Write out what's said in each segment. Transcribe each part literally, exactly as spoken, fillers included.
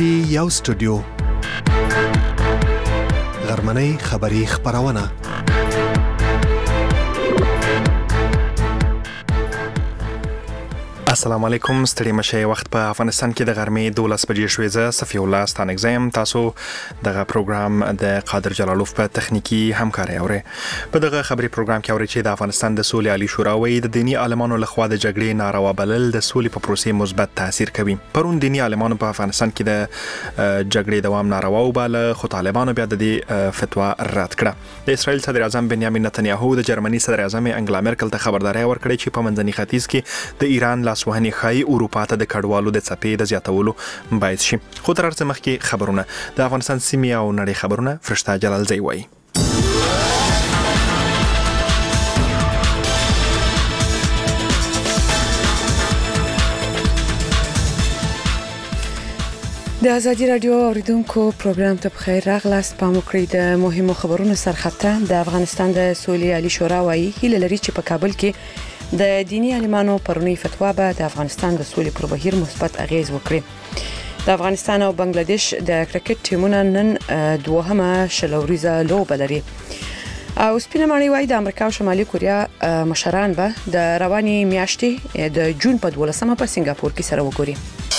پټي یو سټوډیو غرمنۍ خبری خبرونه السلام علیکم. ستړي مشه. وخت په افغانستان کې د غرمې دولس بجې شوې. زه صفی الله ستانګزم. تاسو دغه پروګرام د قادر جلالوف په تخنیکی همکاري اوري. په دغه خبري پروګرام کې اوري چې د افغانستان د سولې عالی شورا وایي د دینی عالمانو لخوا د جګړې ناروا بلل د سولې په پروسې مثبت تاثیر کوي. پرون دینی عالمانو په افغانستان کې د جګړې دوام ناروا وباله، خو طالبانو بیا د دې فتوا رد کړه. د اسرائیل صدر اعظم بنیامین نتنیاهو د جرمني صدر اعظم انګلا مرکل ته خبرداري ورکړه چې په منځني ختیځ کې د ایران لاس وهنې خای اروپا ته د کډوالو د څپې د زیاتولو باعث شي. خو تر څه مخکې خبرونه د افغانستان سیمې او نړۍ خبرونه فرشته جلالزی وایي. د ازادي رادیو اوریدونکو پروګرام ته بخیر راغلاست. په موکړی د مهمو خبرونو سرخطه د افغانستان د سولې عالی شورا وایي هیله لري چې په کابل کې د دینی عالمانو پرونی فتوا به د افغانستان د سولې پر بهیر مثبت اغیز وکړي. د افغانستان او بنگلاديش د کرکټ ټیمونو نن دوهمه شلوریزه لوبه لري. او سپینه ماڼۍ وايي د امریکا او شمالي کوریا مشران به د رواني میاشتې د جون په دولسمه په سنگاپور کې سره وګوري.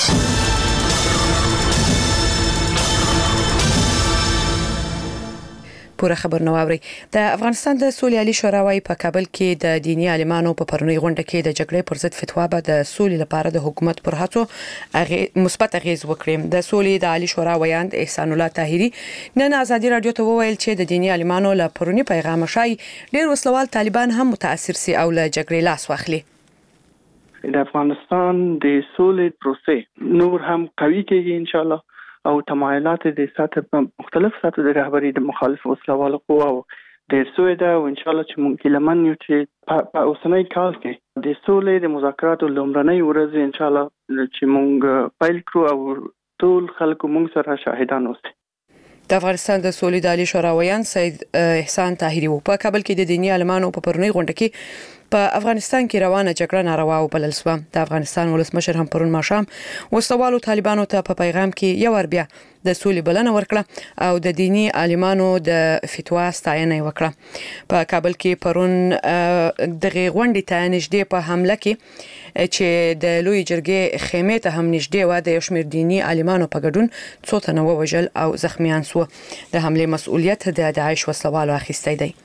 پوره خبر نو اوري. د افغانستان د سولې عالی شورا وايي په کابل کې د دینی عالمانو په پرونی غونډه کې د جګړې پر ضد فتوا به د سولې لپاره د حکومت پر هڅو مثبت اغیز وکړي. د سولې د عالی شورا ویاند احسان الله طاهری نن ازادي رادیو ته وویل چې د دینی عالمانو له پرونی پیغام شای ډیر وسلوال طالبان هم متاثر سي او له جګړې لاس واخلي. د افغانستان د سولې پروسې نور هم قوي کېږي ان شاء الله او تمایلات د سطح په مختلف سطح د رهبری د مخالف وسلوال قواو د سوی ده او ان شاء الله چې ممکن لمن یو چې په اوسنۍ کال کې د سولې د مذاکراتو لومړنۍ ورځ ان شاء الله چې مونږ پیل کړو او ټول خلکو مونږ سره شاهدان اوسئ. د افغانستان د سولې د عالی شورا ویان سید احسان طاهری په کابل کې د دینی عالمانو په پرونی غونډه کې په افغانستان کې روانه جګړه ناروا وبلل شو. د افغانستان ولسمشر هم پرون ماښام وسوالو طالبانو ته په پیغام کې یو ور بیا د سولې بلنه ورکړه او د دینی عالمانو د فتوا ستاینه وکړه. په کابل کې پرون دغه غونډې ته نږدې په حمله کې چې د لوی جرګې خیمه ته هم نږدې و د یشمیر دینی عالمانو په ګډون څو تنه وژل او زخمیان شو. د حمله مسؤلیت د داعش وسلوالو اخیستی دی.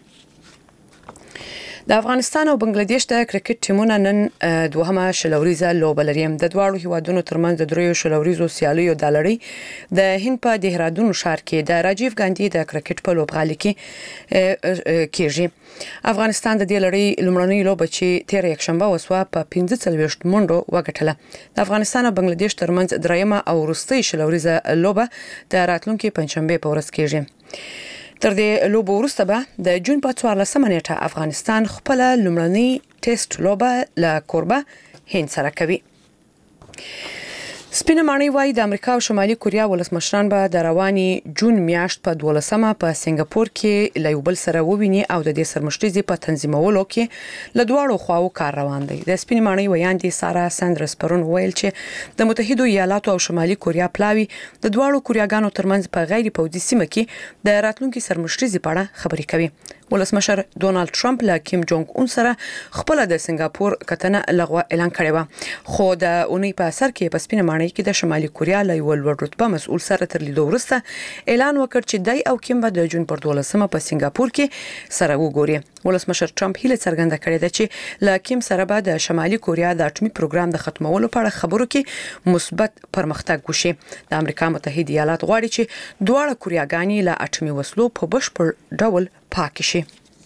د افغانستان او بنگلاديش د کرکټ ټیمونو نن دوهمه شلوریزه لوبه لري. د دواړو هیوادونو ترمنځ د دریو شلوریزو سیالیو د لړۍ د هند په دهرادون ښار کې د راجیو ګاندی د کرکټ په لوبغالي کې کېږي. افغانستان د دې لړۍ لومړنۍ لوبه چې تیر یکشنبه وسوه په پنځه څلوېښت منډو وګټله. د افغانستان او بنگلاديش ترمنځ دریمه او وروستۍ شلوریزه لوبه د راتلونکي پنځشنبه په ورځ کېږي. تر دې لوبو وروسته به د جون په څوارلسمه نیټه افغانستان خپل لومړنۍ ټیسټ لوبه له کوربه هند سره کوي. سپینه ماڼۍ وايي د امریکا او شمالي کوریا ولسمشران به د رواني جون میاشت په دولسمه په سنگاپور کې له یو بل سره وویني او د دې سرمشتيزي په تنظیمولو کې له دواړو خواو کار روان دی. د سپینه ماڼۍ ویاندې سارا ساندرز پرون ویل چې د متحده ایالاتو او شمالي کوریا پلاوی د دواړو کوریاګانو ترمنځ په غیر پوځي سیمه کې د راتلونکي سرمشتيزي په اړه خبرې کوي. ولسمشر ډونالد ټرمپ له کیم جونګ اون سره خپل د سنگاپور کتنه لغوه اعلان کړی و، خو د اونۍ په اثر کې په سپینه ماڼۍ کې د شمالي کوریا له یو لوړ رتبه مسؤل سره تر لیدو وروسته اعلان وکړ چې دای او کیم به د جون پر دولسمه په سنگاپور کې سره وګوري. ولسمشر ټرمپ هیله څرګنده کړې ده چې له کیم سره به د شمالي کوریا د اټومي پروګرام د ختمولو په اړه خبرو کې مثبت پرمختګ وشي. د امریکا متحده ایالات غواړي چې دواړه کوریاګانې له اټومي وسلو په بشپړ ډول پاک شي.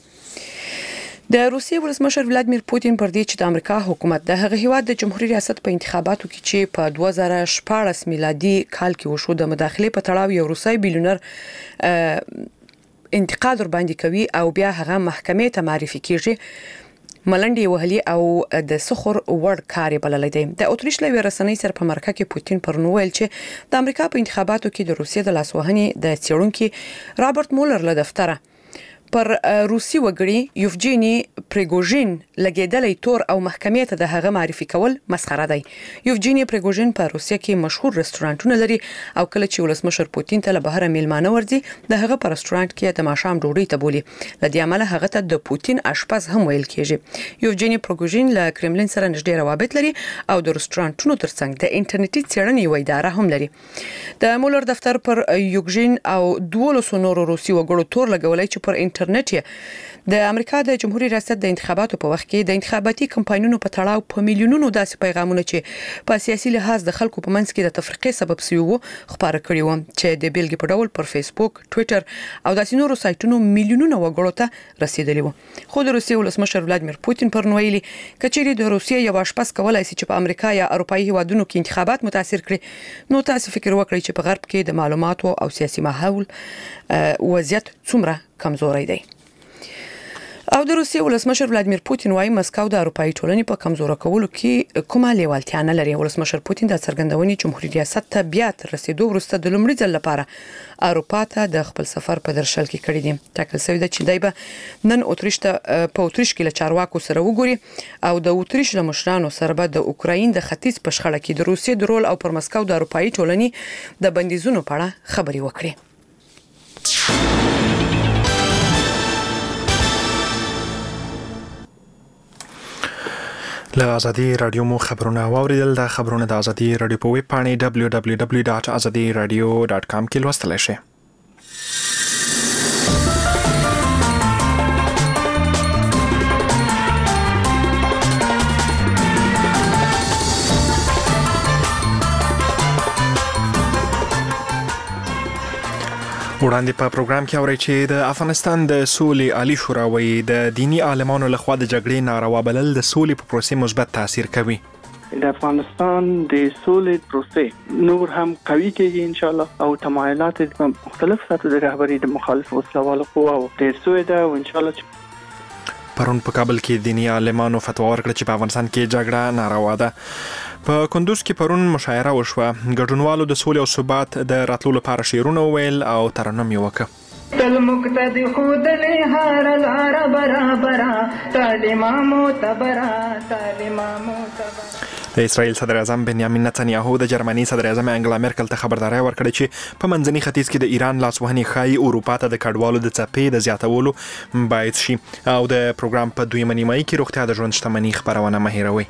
د روسیې ولسمشر ولادیمیر پوتین پر دې چې د امریکا حکومت د هغه هیواد د جمهوریت ریاست په انتخاباتو کې چې په دوه زره شپاړس میلادي کال کې وشو د مداخله په تړاو یو روسي بیلیونر انتقاد ور باندې کوي او بیا هغه محکمې ته معرفي کیږي. ملنډي وهلي او د سخر ور کاری بللې دي. د اتریش لوي رسنۍ سره په مرکه کې پوتین پر نو ویل چې د امریکا په انتخاباتو کې د روسیې د لاسوهنې د څېړونکو رابرټ مولر له دفتره پر روسي وګړي یوفجینی پریګوژین لګیدلې تور او محکمې ته د هغه معرفي کول مسخره دی. یوفجینی پریګوژین په روسیه کې مشهور رستورانټونه لري او کله چې ولسمشر پوتین ته له بهر میلمانه ورځي د هغه په رستورانټ کې د ماښام ډوډۍ ته بولي. لدې عمله هغه ته د پوتین اشپز هم ویل کېږي. یوفجینی پریګوژین له کرملین سره نږدې روابط لري او د رستورانټونو ترڅنګ د انټرنیټي څېړنې یو اداره هم لري. د مولر دفتر پر یوفجین او دولسو نورو روسي وګړو تور لګولای چې پر انټرنیټ د امریکا د جمهوریت ریاست د انتخاباتو په وخت کې د انتخاباتي کمپاینونو په تړاو په میلیونونو داسې پیغامونه چې په سیاسي لحاظ د خلکو په منځ کې د تفریقې سبب شوی وو خبره کړی و چې د بیلګې په ډول پر فیسبوک، ټوئیټر او داسې نورو سایټونو میلیونونو وګړو ته رسیدلی وو. خو د روسیې ولسمشر ولادیمیر پوتین پر نویلی کچېری د روسیې یو اشپز کولای شي چې په امریکا یا اروپایي هیوادونو کې انتخابات متاثر کړي، نو تاسو فکر وکړئ چې په غرب کې د معلوماتو او سیاسي ماحول وضعیت څومره کمزوري دی. او د روسیې ولسمشر ولادیمیر پوتین وايي مسکو د اروپایي ټولنې په کمزور کولو کې کومه لیوالتیا نه لري. ولسمشر پوتین د څرګندونې جمهوریت ریاست ته بیا تر رسیدو وروسته د لومړي ځل لپاره اروپا ته د خپل سفر په درشل کې کړی دی. ټاکل شوی دی چې دی به نن اتریش ته په اتریش کې له چارواکو سره وګوري او د اتریش له مشرانو سره به د اوکراین د ختیځ په شخړه کې د روسیې د رول او پر مسکو د اروپایي ټولنې د بندیزونو په اړه خبري وکړي. له ازادي رادیو مو خبرونه واوریدل. د خبرونه د ازادي رادیو په ویب پاڼې دبلیو دبلیو دبلیو ډاټ ازادي رادیو ډاټ کام کې لوستلی شئ. وړاندې په پروګرام کې اورئ چې د افغانستان د سولې عالی شورا وایي د دینی عالمانو لخوا د جګړې ناروا بلل د سولې په پروسې مثبت تاثیر کوي. د افغانستان د سولې پروسې نور هم قوي کېږي ان شاء الله او تمایلات مختلف سطح د رهبری د مخالف وسلوالو قواو ډېر سوی ده او ان شاء الله پرون په کابل کې دینی عالمانو فتوا ورکړه چې په افغانستان کې جګړه ناروا ده. په کندوز کې پرون مشاعره وشوه. ګډونوالو د سولې او ثبات د راتلو لپاره شعرونه وویل او ترنم یې وکړ. تل مقتدی خود له هر لار برابر تعلیم معتبر تعلیم معتبر. د اسرائیل صدر اعظم بنیامین نتنیاهو د جرمني صدر اعظم انګلا مرکل ته خبرداري ورکړه چې په منځني ختیځ کې د ایران لاسوهنې ښایي اروپا ته د کډوالو د څپې د زیاتولو باعث شي. او د پروګرام په دویمه نیمایي کې روغتیا د ژوند شتمنۍ خبرونه مه هېروئ.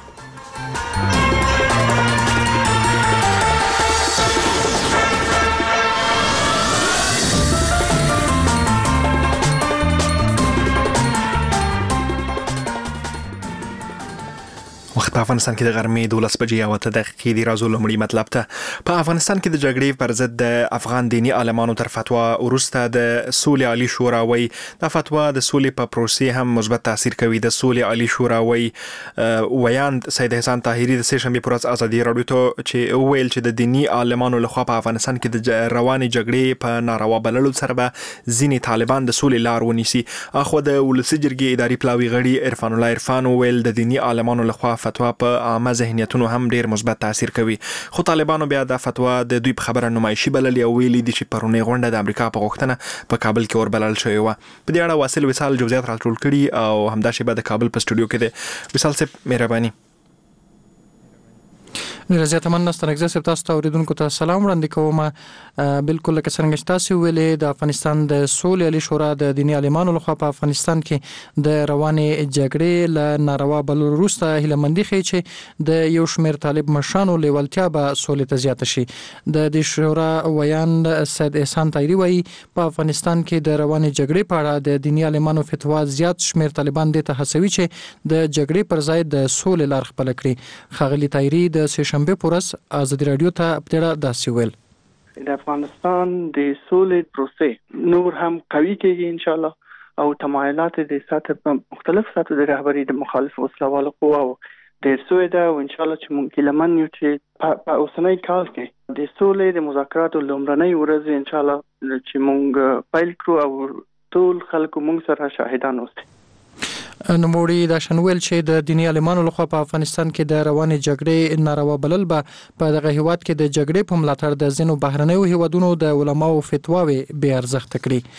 وخت په افغانستان کې د غرمې دولس بجې او اته دقیقې دی. راځو لومړی مطلب ته. په افغانستان کې د جګړې پر ضد د افغان دینی عالمانو تر فتوا وروسته د سولې عالی شورا وایي دا فتوا د سولې په پروسې هم مثبت تاثیر کوي. د سولې عالی شورا وایي ویاند سید احسان طاهري د سه شنبې پر ورځ ازادي راډیو ته چې ویل چې د دینی عالمانو لخوا په افغانستان کې د روانې جګړې په ناروا بللو سره به ځینې طالبان د سولې لار ونیسي. اخو د ولسي جرګې اداري پلاوي غړي عرفان الله عرفان ویل د دینی عالمانو لخوا فتوا په عامه ذهنیتونو هم ډیر مثبت تاثیر کوي. خو طالبانو بیا د فتوا د دوی په خبره نمایشي بللې او ویلي دي چې پرونی غونډه د امریکا په غوښتنه په کابل کې وربلل شوې وه. په دې اړه واصل وصال جزئیات راټول کړي او همدا شی به د کابل په سټوډیو کې دی. وصال صاحب مهرباني. ریاضیات مننه ستنګزه سپ تاسو ته اوریدونکو ته سلام وړاندې کوم. بالکل لکه څنګه تاسو ویلې د افغانستان د سولې عالی شورا د دینی عالمانو لخوا په افغانستان کې د روانې جګړې ل ناروا بلل وروسته هیلمندي خي چې د یو شمېر طالب مشرانو لیوالتیا به سولې ته زیات شي. د دې شورا ویان سید احسان طاهري وایي په افغانستان کې د روانې جګړې په اړه د دینی عالمانو فتوا زیات شمېر طالبان د ته هڅوي چې د جګړې پر ځای د سولې لار خپل کړي. خاغلی طاهري د شنبه پورس ازادي رادیو ته اپډیټ داسې ویل د افغانستان د سولې پروسې نور هم قوي کېږي ان شاء الله او تمایلات د سطح مختلف سطح د رهبری د مخالف وسلوالو قواو ډېر سوی ده او ان شاء الله چې مونږ لمن یو چې په اوسنۍ کال کې د سولې د مذاکراتو لومړنۍ ورځ ان شاء الله چې مونږ پیل کړو او ټول خلکو مونږ سره شاهدان اوسي. نوموړي دا شنویل چې د دینی عالمانو لخوا په افغانستان کې د روانې جګړې ناروا بلل به په دغه هیواد کې د جګړې په ملاتړ د ځینو بهرنیو هیوادونو د علماو فتواوې بې ارزښت کړي.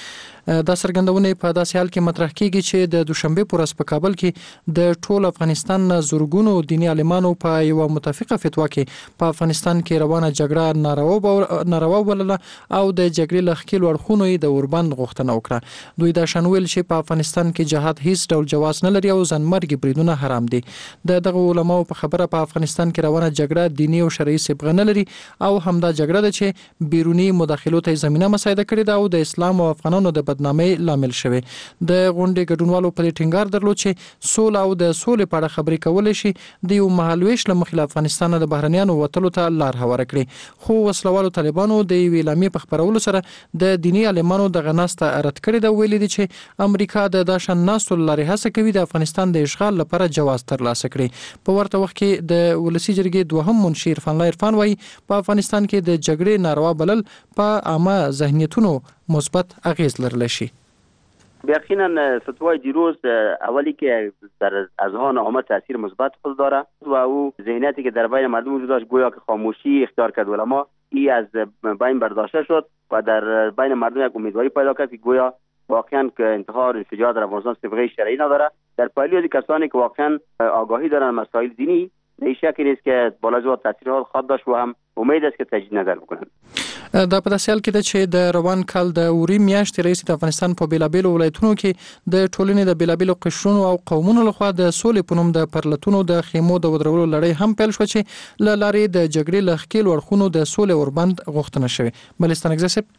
دا څرګندونه په داسې حال کې مطرح کیږي چې د دوشنبه پر ورځ په کابل کې د ټول افغانستان زورګونو دینی عالمانو په یو متفقه فتوا کې په افغانستان کې روانه جګړه ناروا ناروا بلله او د جګړې لخکیل ورخونو د اوربند غوښتنه وکړه. دوی دا شنویل چې په افغانستان کې جهاد هیڅ ډول جواز نه لري او ځانمرګي بریدونه حرام دي. د دغه علماو په خبره په افغانستان کې روانه جګړه دینی او شرعي صبغه نه لري او همدا جګړه ده چې بیرونی مداخلو ته زمينه مساعده کړې ده او د اسلام او افغانانو د بدنامۍ لامل شوه. د غونډې ګډونوالو په ټینګار درلود چې سوله او د سولې په اړه خبرې کول شي د یو مهالويش له مخې افغانستان د بهرنیانو وټلو ته لار هواره کړي. خو وسلوالو طالبانو د ویلامي په خبرولو سره د دینی عالمانو د غناسته رد کړي دا ویلي دي چې امریکا د داشن ناسو لارې هڅه کوي د افغانستان د اشغال لپاره جواز ترلاسه کړي. په ورته وخت کې د ولسی جرګې دوهم منشي عرفان الله عرفان وايي په افغانستان کې د جګړې ناروا بلل په عامه ذهنیتونو مثبت اغیز لرلی شي. یقینا فتوای دیروز اولی که در اذهان عامه تاثیر مثبت خود داره و او ذهنیتی که در بین مردم وجود داشت گویا که خاموشی اختیار کرد علما ای از بین برداشته شد و در بین مردم یک امیدواری پیدا کرد که گویا واقعا که انتحار انفجار در افغانستان صبغه شرعی نداره. در پهلو از کسانی که واقعا آگاهی دارن مسائل دینی نه شکی نیست که بالا تاثیرات خود داشت و هم امید است که تجدید نظر بکنن. دا په داسې حال کې ده چې د روان کال د اوري میاشتې رئیس د افغانستان په بیلابیلو ولایتونو کې د ټولنې د بیلابیلو قشرونو او قومونو لخوا د سولې په نوم د پرلتونو د خیمو د ودرولو لړۍ هم پیل شو چې له لارې د جګړې له ښکیل ورخونو د سولې اوربند غوښتنه شوې. بلستان اگزاسب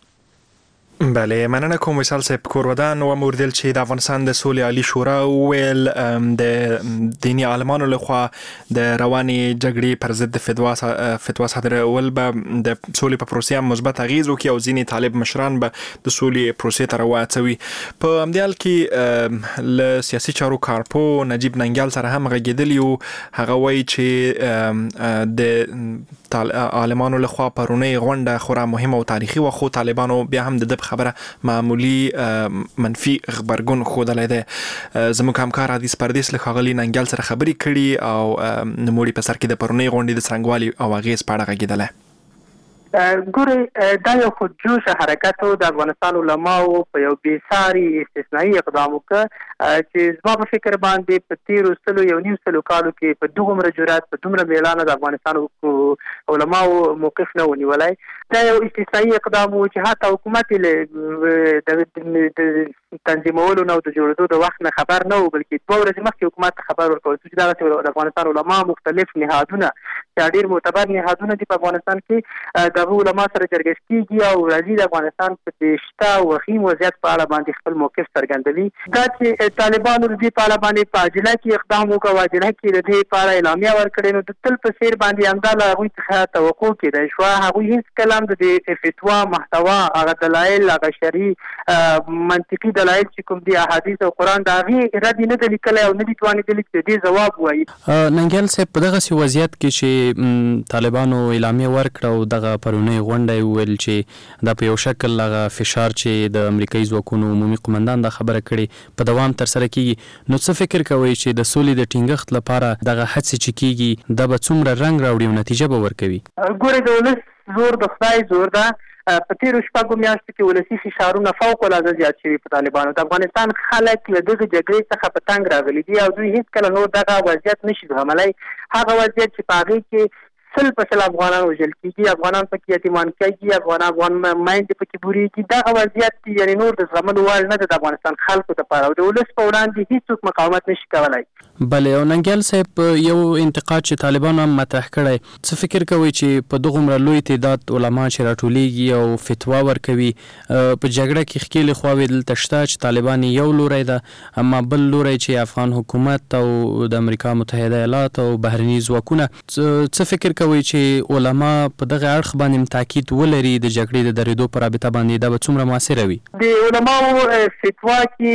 بله مننه کوم وصال صاحب کورودان و موردل چې د افغانستان د سولې عالی شورا ویل د دینی عالمانو لخوا د رواني جګړې پر ضد فتوا فتوا صادرول به د سولې په پروسې مثبت اغیز وکړي او ځینې طالب مشران به د سولې پروسې ته راوڅوي. په همدې حال کې ل سیاسي چارو کارپو نجیب ننګیال سره هم غږیدلی او هغه وایي چې د عالمانو لخوا پرونی غونډه خورا مهمه او تاریخي و خو طالبانو بیا هم د خبره معمولی منفي خبرګون خوده ده. زموږ همکار حدیث پردیس له خاغلی ننګل سره خبري کړي او نموړي په سر کې د پرونی غونډې د څنګهوالي او اغیز په اړه غږیدله. ګوري دا یو خودجوش حرکت د افغانستان علماو په یو بیساري استثنایی اقدام وکړ چې زما په فکر باندې په تیرو سلو یو نیم سلو کالو کې په دومره جرأت په دومره میړانه د افغانستان علماو موقف نه ونیولای. دا یو استثنایی اقدام و چې حتی حکومت د تنظیمولو نه او د جوړېدو د وخت نه خبر نه و بلکې دوه ورځې مخکې حکومت خبر ورکول چې دغه د افغانستان علما مختلف نهادونه چې ډېر معتبر نهادونه دي په افغانستان کې د علما سره جرګه کیږي او راځي د افغانستان په شته او وخیم وضعیت په اړه باندې خپل موقف څرګندوي. دا چې طالبانو د دې په اړه باندې په عاجله کې اقدام وکړ واجله کې د دې په اړه اعلامیه ورکړې نو د تل په سیر باندې همدا له هغوی څخه توقع کېدای شو. هغوی هیڅ کلام د دې فتوا محتوا هغه دلایل هغه شرعي منطقي دلایل چې کوم دي احادیث او قرآن د هغې رد نه دي لیکلی او نه دي توانېدلي چې د دې ځواب ووایي. ننګیال صاحب په دغسې وضعیت کې چې طالبانو اعلامیه ورکړه او دغه پرونی غونډه ویل چې دا په یو شکل هغه فشار چې د امریکایي ځواکونو عمومي قومندان دا خبره کړې په دوام ترسره کیږي نو څه فکر کوئ چې د سولې د ټینګښت لپاره دغه هڅې چې کیږي دا به څومره رنګ راوړي او نتیجه به ورکوي؟ ګورې د ولس زور د خدای زور ده. په تیرو شپږو میاشتو کې ولسي فشارونه فوق العاده زیات شوي په طالبانو. د افغانستان خلک له دغه جګړې څخه په تنګ راغلي دي او دوی هیڅکله نور دغه وضعیت نشي زغملی. هغه وضعیت چې په هغې کې سل په سل افغانان وژل کېږي، افغانان پکې یتیمان کېږي، افغان افغان میندې پکې بورېږي. دغه وضعیت یعنې نور د زغملو وړ نه ده د افغانستان خلکو دپاره او د ولس په وړاندې هېڅوک مقاومت نشي کولی. بله او ننګیال صاحب یو انتقاد چې طالبانو هم مطرح کړی، څه فکر کوئ چې په دغومره لوی تعداد علما چې راټولیږي او فتوا ورکوي په جګړه کې ښکېلې خواوې دلته شته چې طالبان یو لوری ده اما بل لوری چې افغان حکومت او د امریکا متحده ایالات او بهرني ځواکونه، څه فکر کوئ چې علما په دغه اړخ باندې تاکید ولري د جګړې د درېدو په رابطه باندې دا به څومره مؤثره وي؟ د علماو فتوا کې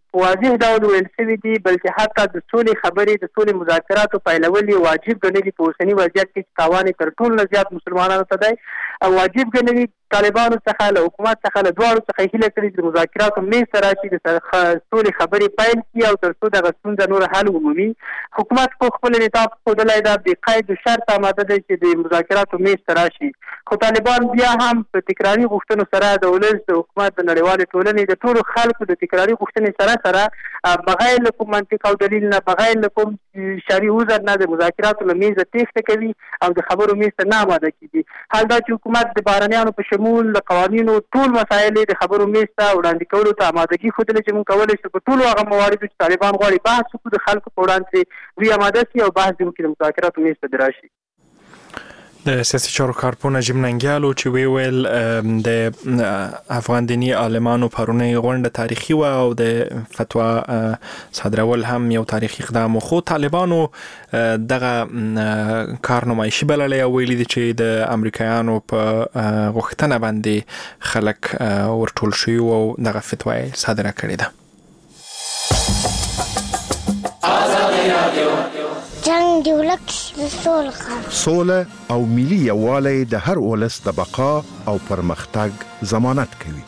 واضح ډول ویل شوي دي، بلکې حتی د سولې خبرې د سولې مذاکراتو پیلول یې واجب ګڼلي په اوسني وضعیت کې چې تاوان یې تر ټولو نه زیات مسلمانانو ته دی او واجب ګڼلي. طالبانو څخه له حکومت څخه له دواړو څخه هیله کړې چې د مذاکراتو میز ته راشي، د سولې خبرې پیل کړي او تر څو دغه ستونزه نور حل ومومي. حکومت خو خپل نظام ښودلی دا بې قید و شرط آماده دی چې د مذاکراتو میز ته راشي، خو طالبان بیا هم په تکراري غوښتنو سره د ولس د حکومت د نړیوالې ټولنې د ټولو خلکو د تکراري غوښتنې سره سره بغیر له کوم منطق او دلیل نه، بغیر له کوم شرعي عذر نه د مذاکراتو له میزه تېښته کوي او د خبرو میز ته نه آماده کېږي. حال دا چې حکومت د بهرنیانو په شمول د قوانینو ټول مسایل د خبرو میز ته وړاندې کولو ته آمادګي ښودلې چې موږ کولی شو په ټولو هغه مواردو چې طالبان غواړي بحث وکړو د خلکو په وړاندې دوی آماده شي او بحث دې وکړي د مذاکراتو میز ته دې راشي. د سیاسي چارو کارپوه نجیب ننګیالو چې وی ویل د افغان دیني عالمانو پرونی غونډه تاریخي و او د فتوا صادرول هم یو تاریخي اقدام، خو طالبانو دغه کار نمایشي بللی او ویلي دي چې د امریکایانو په غوښتنه باندې خلک ورټول شوي او دغه فتوا یې صادره کړې ده. جنگ دی ولک د سول خان سوله او ملي یووالی د هر ولس د بقا او پرمختګ ضمانت کوي.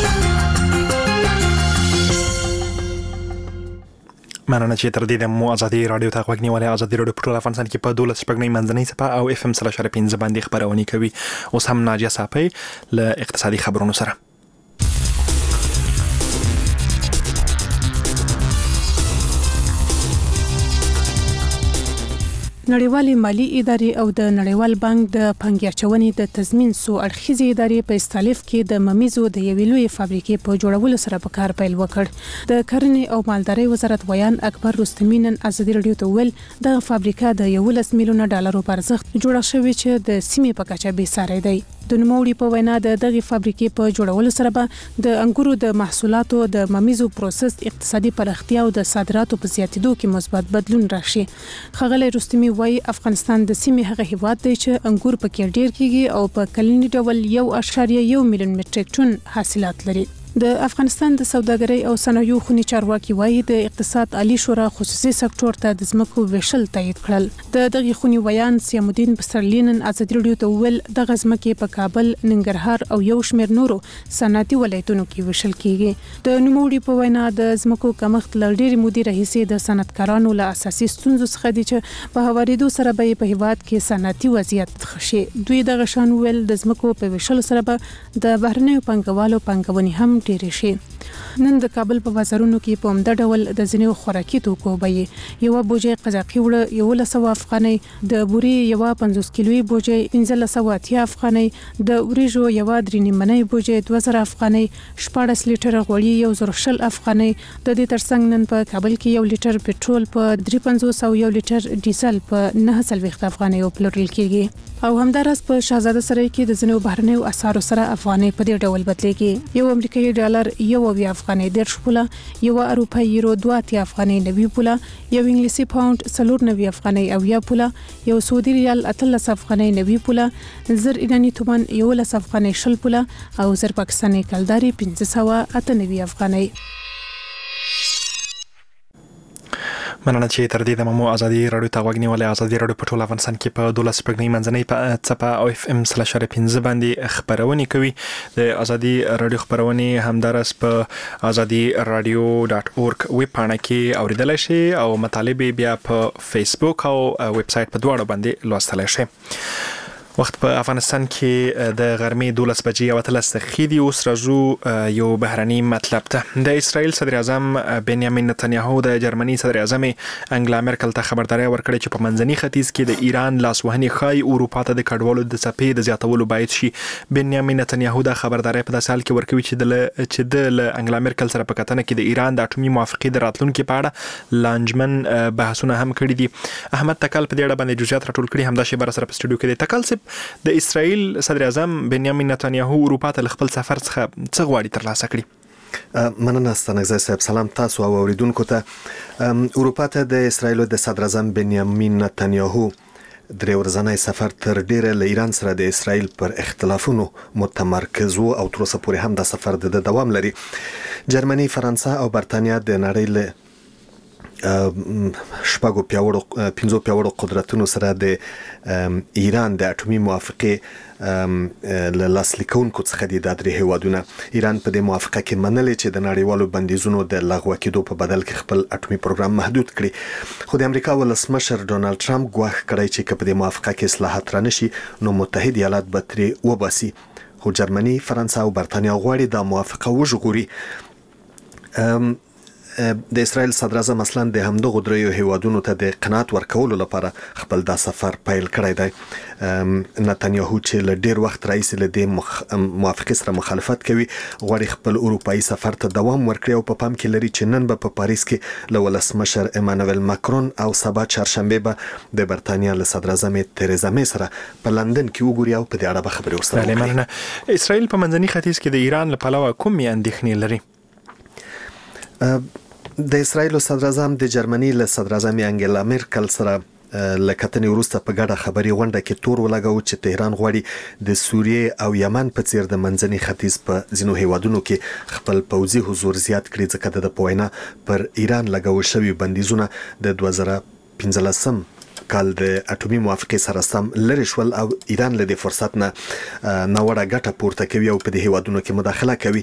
مننه چې تر دې د مو ازادي رادیو ته غوږ نیولې. ازادي رادیو په ټول افغانستان کې په دولس شپږ منځنۍ څپه او اف ام سل اشاریه پنځه باندې خبرونه کوي. اوس هم ناجیه صافی له اقتصادي خبرونو سره. نړیوالې مالی ادارې او د نړیوال بانک د پانګې اچونې د تضمین څو اړخیزې ادارې په استالف کې د ممیزو د یوې لویې فابریکې په جوړولو سره په کار پیل وکړ. د کرنې او مالدارۍ وزارت ویان اکبر رستمی نن ازادي رادیو ته ویل د فابریکه د یولس میلیونه ډالرو په ارزښت جوړه شوې چې د سیمې په کچه بې ساری دی. د نوموړي په وینا د دغه فابریکې په جوړولو سره به د انګورو د محصولاتو د ممیزو پروسس اقتصادي پراختیا او د صادراتو په زیاتېدو کې مثبت بدلون راشي. ښاغلی رستمی وايي افغانستان د سیمې هغه هیواد دی چې انګور پکې ډیر کیږي او په کلنی ډول یو اعشاریه یو میلیون مټریک ټن حاصلات لري. د افغانستان د سوداګرۍ او صنایعو خونی چارواکي وايي د اقتصاد عالی شورا خصوصي سکتور ته د ځمکو ویشل تایید کړل. د دغه خونی ویان سیام الدین پسرلی نن ازادي رادیو ته ویل د ځمکې په کابل، ننګرهار او یو شمېر نورو صنعتي ولایتونو کې ویشل کیږي. د نوموړي په وینا د ځمکو کمښت له ډېرې مودې راهیسې د صنعتکارانو له اساسي ستونزو څخه دی چې په هوارېدو سره به په هیواد کې صنعتي وضعیت ښه شي. دوی دغه شان ویل د ځمکو په ویشلو سره به د بهرنیو پانګوالو پانګونې هم ډېرې شي. نن د کابل په بازارونو کې په عمده ډول د ځینو خوراکي توکو بیې یو بوجۍ قزاقي وړه یولس سوه افغانۍ، د بورې یو پنځوس کیلوي بوجۍ پنځلس سوه اتیا افغانۍ، د وریژو یو درې نیمنۍ بوجۍ دوه زره افغانۍ، شپاړس لیټره غوړي یو زر شل افغانۍ. د دې ترڅنګ نن په کابل کې یو لیټر پټرول په درې پنځوس او یو لیټر ډیزل په نهه څلوېښت افغانۍ پلورل کیږي. او همداراز په شاهزاده سرای کې د ځینو بهرنیو اسعارو سره افغانۍ په دې ډول بدلېږي. یو امریکایي ډالر یو اویا افغانۍ دېرش پوله، یو اروپایي یورو دوه اتیا افغانۍ نوي پوله، یو انګلیسي پاوند څلور نوي افغانۍ اویا پوله، یو سعودي ریال اتلس افغانۍ نوي پوله، زر ایراني تومان یولس افغانۍ شل پوله او زر پاکستاني کلداري پنځه سوه اته نوي افغانۍ. مننه چې تر دې د مو ازادي رادیو ته غوږ نیولې. ازادي رادیو په ټول افغانستان کې په دولس شپږ منځنۍ څپه او اف ام سل اشاریه پنځه باندې خبرونه کوي. د ازادي رادیو خبرونه همدارس په ازادي رادیو ډاټ اورګ ویب پاڼه کې اوریدلای شي او مطالب بیا په فیسبوک او ویب سټ په دواړو باندې لوستلای شي. وخت په افغانستان کې د غرمې دولس بجې او اتلس دقیقې دي. اوس راځو یو بهرني مطلب ته. د اسرائیل صدر اعظم بنیامین نتنیاهو د جرمني صدر اعظم انګلا مرکل ته خبرداري ورکړې چې په منځني ختیځ کې د ایران لاسوهنې ښایي اروپا ته د کډوالو د څپې د زیاتولو باعث شي. بنیامین نتنیاهو د خبرداري په داسې حال کې ورکوي چې د چې د انګلا مرکل سره په کتنه کې د ایران د اټومي موافقې د راتلونکو په اړه لانجمن بحثونه هم کړي دي. احمد تکل په دې اړه باندې جزئیات راټول کړي. همدا شی بر سره په سټوډیو کې دی. تکل سپ د اسرائیل صدر اعظم بنیامین نتنیاهو اروپا ته خپل سفر څخه څه غواړي ترلاسه کړي؟ مننه ستنګزی صاحب. سلام تاسو او اوریدونکو ته. اروپا ته د اسرائیل د صدر اعظم بنیامین نتنیاهو درې ورځنی سفر تر ډیره له ایران سره د اسرائیل پر اختلافونو متمرکز وو او تر اوسه پورې هم د سفر د دوام لري. جرمني، فرانسه او برتانیا د نړۍ له شپږو پیاوړو پنځو پیاوړو قدرتونو سره د ایران د اټومي موافقه له لاسلیکونکو څخه دي. د درې هیوادونه ایران په دې موافقه کې منلې چې د نړیوالو بندیزونو د لغوه کېدو په بدل کې خپل اټومي پروګرام محدود کړي. خو د امریکا ولسمشر ډونالد ټرمپ ګواښ کړی چې په دې موافقه کې اصلاحات رانشي نو متحد ایالات به ترې وباسي. خو جرمني، فرانسه او برتانیا غواړي دا موافقه وژغوري. د اسرائیل صدر اعظم اصلا د همدغه دریو هیوادونو ته د قناعت ورکولو لپاره خپل دا سفر پیل کړی دی. نتانیاهو چې له ډیر وخت راهیسې له دې مخ... موافقه سره مخالفت کوي غواړي خپل اروپאי سفر ته دوام ورکړي او په پا پام کې لري چې نن به په پاریس کې له ولسمشر ایمانوئل ماکرون او سبا چهارشنبه به د برتانیا له صدر اعظم تریزا می سره په لندن کې وګوري او په دې اړه به خبرې ورسره وکړي. اسرائیل په منځني ختیځ کې د ایران له پلوه کومې اندېښنې لري؟ د اسرائیل صدر اعظم د جرمني له صدر اعظم انګلا میرکل سره لکتنې وروسته په ګډه خبري غونډه کې تور ولګاو چې تهران غواړي د سوریې او یمن په څیر د منځني ختیځ په ځینو هیوادونو کې خپل پوځي حضور زیات کړي ځکه د پوینا پر ایران لګول شوی بندیزونه د دوه زره پنځلسم کال د اټومي موافقه سره سم لری شول او ایران له دې فرصت نه نوړه ګټه پورته کوي او په دې هیوادونو کې مداخله کوي.